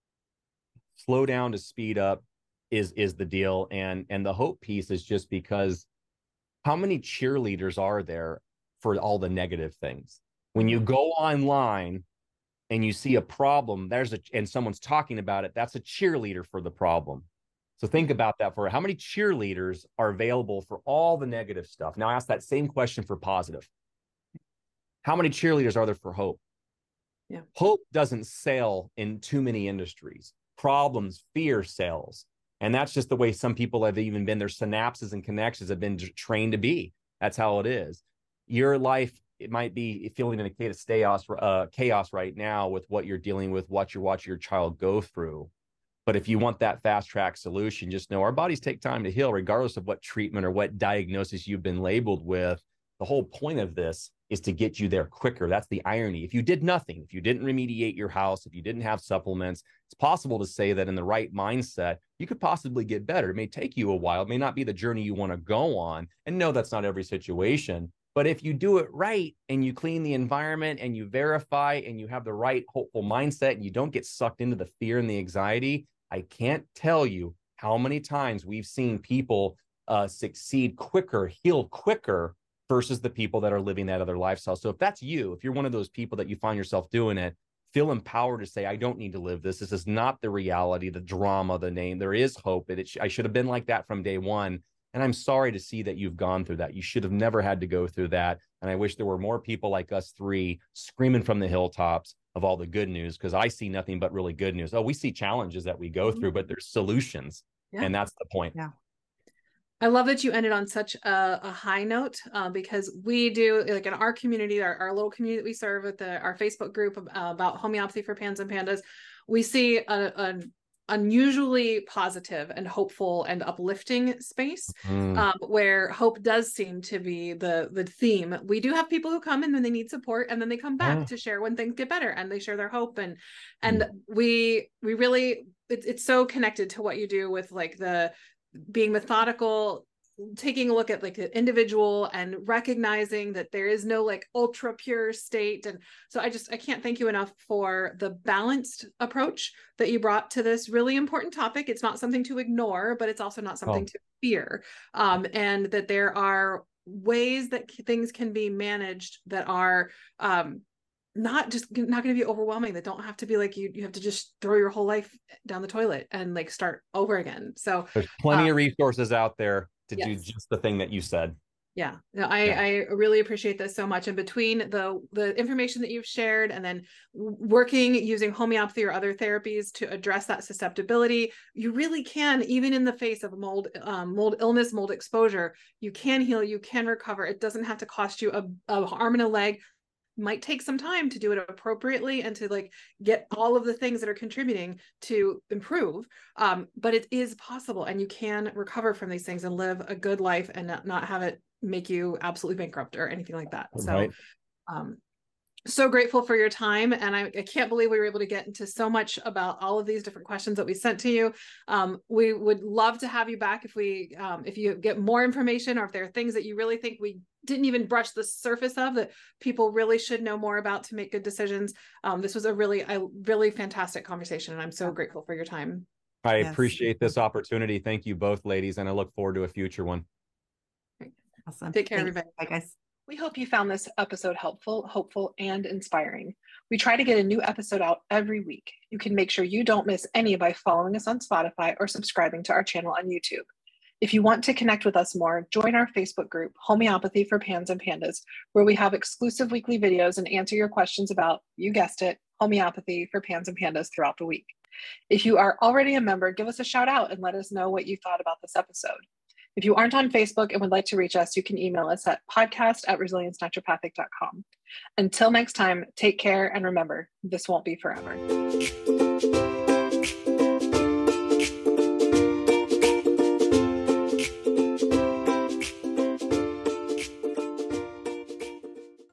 slow down to speed up is, is the deal. And, and the hope piece is just because how many cheerleaders are there for all the negative things? When you go online and you see a problem, there's a, and someone's talking about it, that's a cheerleader for the problem. So think about that for how many cheerleaders are available for all the negative stuff. Now ask that same question for positive. How many cheerleaders are there for hope? Yeah. Hope doesn't sell in too many industries. Problems, fear sells. And that's just the way some people have even been, their synapses and connections have been trained to be. That's how it is. Your life, it might be feeling in a state of chaos, uh, chaos right now with what you're dealing with, what you're watching your child go through. But if you want that fast track solution, just know our bodies take time to heal, regardless of what treatment or what diagnosis you've been labeled with. The whole point of this is to get you there quicker. That's the irony. If you did nothing, if you didn't remediate your house, if you didn't have supplements, it's possible to say that in the right mindset, you could possibly get better. It may take you a while. It may not be the journey you want to go on. And no, that's not every situation. But if you do it right and you clean the environment and you verify and you have the right hopeful mindset and you don't get sucked into the fear and the anxiety, I can't tell you how many times we've seen people uh, succeed quicker, heal quicker versus the people that are living that other lifestyle. So if that's you, if you're one of those people that you find yourself doing it, feel empowered to say, I don't need to live this. This is not the reality, the drama, the name. There is hope. It, it sh- I should have been like that from day one. And I'm sorry to see that you've gone through that. You should have never had to go through that. And I wish there were more people like us three screaming from the hilltops of all the good news, because I see nothing but really good news. Oh, we see challenges that we go mm-hmm. through, but there's solutions. Yeah. And that's the point. Yeah. I love that you ended on such a, a high note uh, because we do, like in our community, our, our little community that we serve with the, our Facebook group uh, about homeopathy for pans and pandas, we see a, a unusually positive and hopeful and uplifting space mm. um, where hope does seem to be the the theme. We do have people who come in when they need support and then they come back mm. to share when things get better, and they share their hope, and and mm. we we really it, it's so connected to what you do with like the being methodical, taking a look at like the individual and recognizing that there is no like ultra pure state. And so I just, I can't thank you enough for the balanced approach that you brought to this really important topic. It's not something to ignore, but it's also not something oh. to fear. Um, and that there are ways that things can be managed that are, um, not just not going to be overwhelming, that don't have to be like you you have to just throw your whole life down the toilet and like start over again. So there's plenty um, of resources out there to yes. do just the thing that you said. Yeah, no, I, yeah. I really appreciate this so much. And between the the information that you've shared and then working using homeopathy or other therapies to address that susceptibility, you really can, even in the face of mold, um, mold illness, mold exposure, you can heal, you can recover. It doesn't have to cost you a, a arm and a leg. Might take some time to do it appropriately and to like get all of the things that are contributing to improve. Um, but it is possible, and you can recover from these things and live a good life and not, not have it make you absolutely bankrupt or anything like that. So, right. um, so grateful for your time. And I, I can't believe we were able to get into so much about all of these different questions that we sent to you. Um, we would love to have you back if we, um, if you get more information, or if there are things that you really think we didn't even brush the surface of that people really should know more about to make good decisions. Um, this was a really, a really fantastic conversation, and I'm so grateful for your time. I Yes. appreciate this opportunity. Thank you both, ladies, and I look forward to a future one. Awesome. Take care, Thanks. everybody. Bye, guys. We hope you found this episode helpful, hopeful, and inspiring. We try to get a new episode out every week. You can make sure you don't miss any by following us on Spotify or subscribing to our channel on YouTube. If you want to connect with us more, join our Facebook group, Homeopathy for Pans and Pandas, where we have exclusive weekly videos and answer your questions about, you guessed it, homeopathy for pans and pandas throughout the week. If you are already a member, give us a shout out and let us know what you thought about this episode. If you aren't on Facebook and would like to reach us, you can email us at podcast at resilience naturopathic dot com. Until next time, take care, and remember, this won't be forever.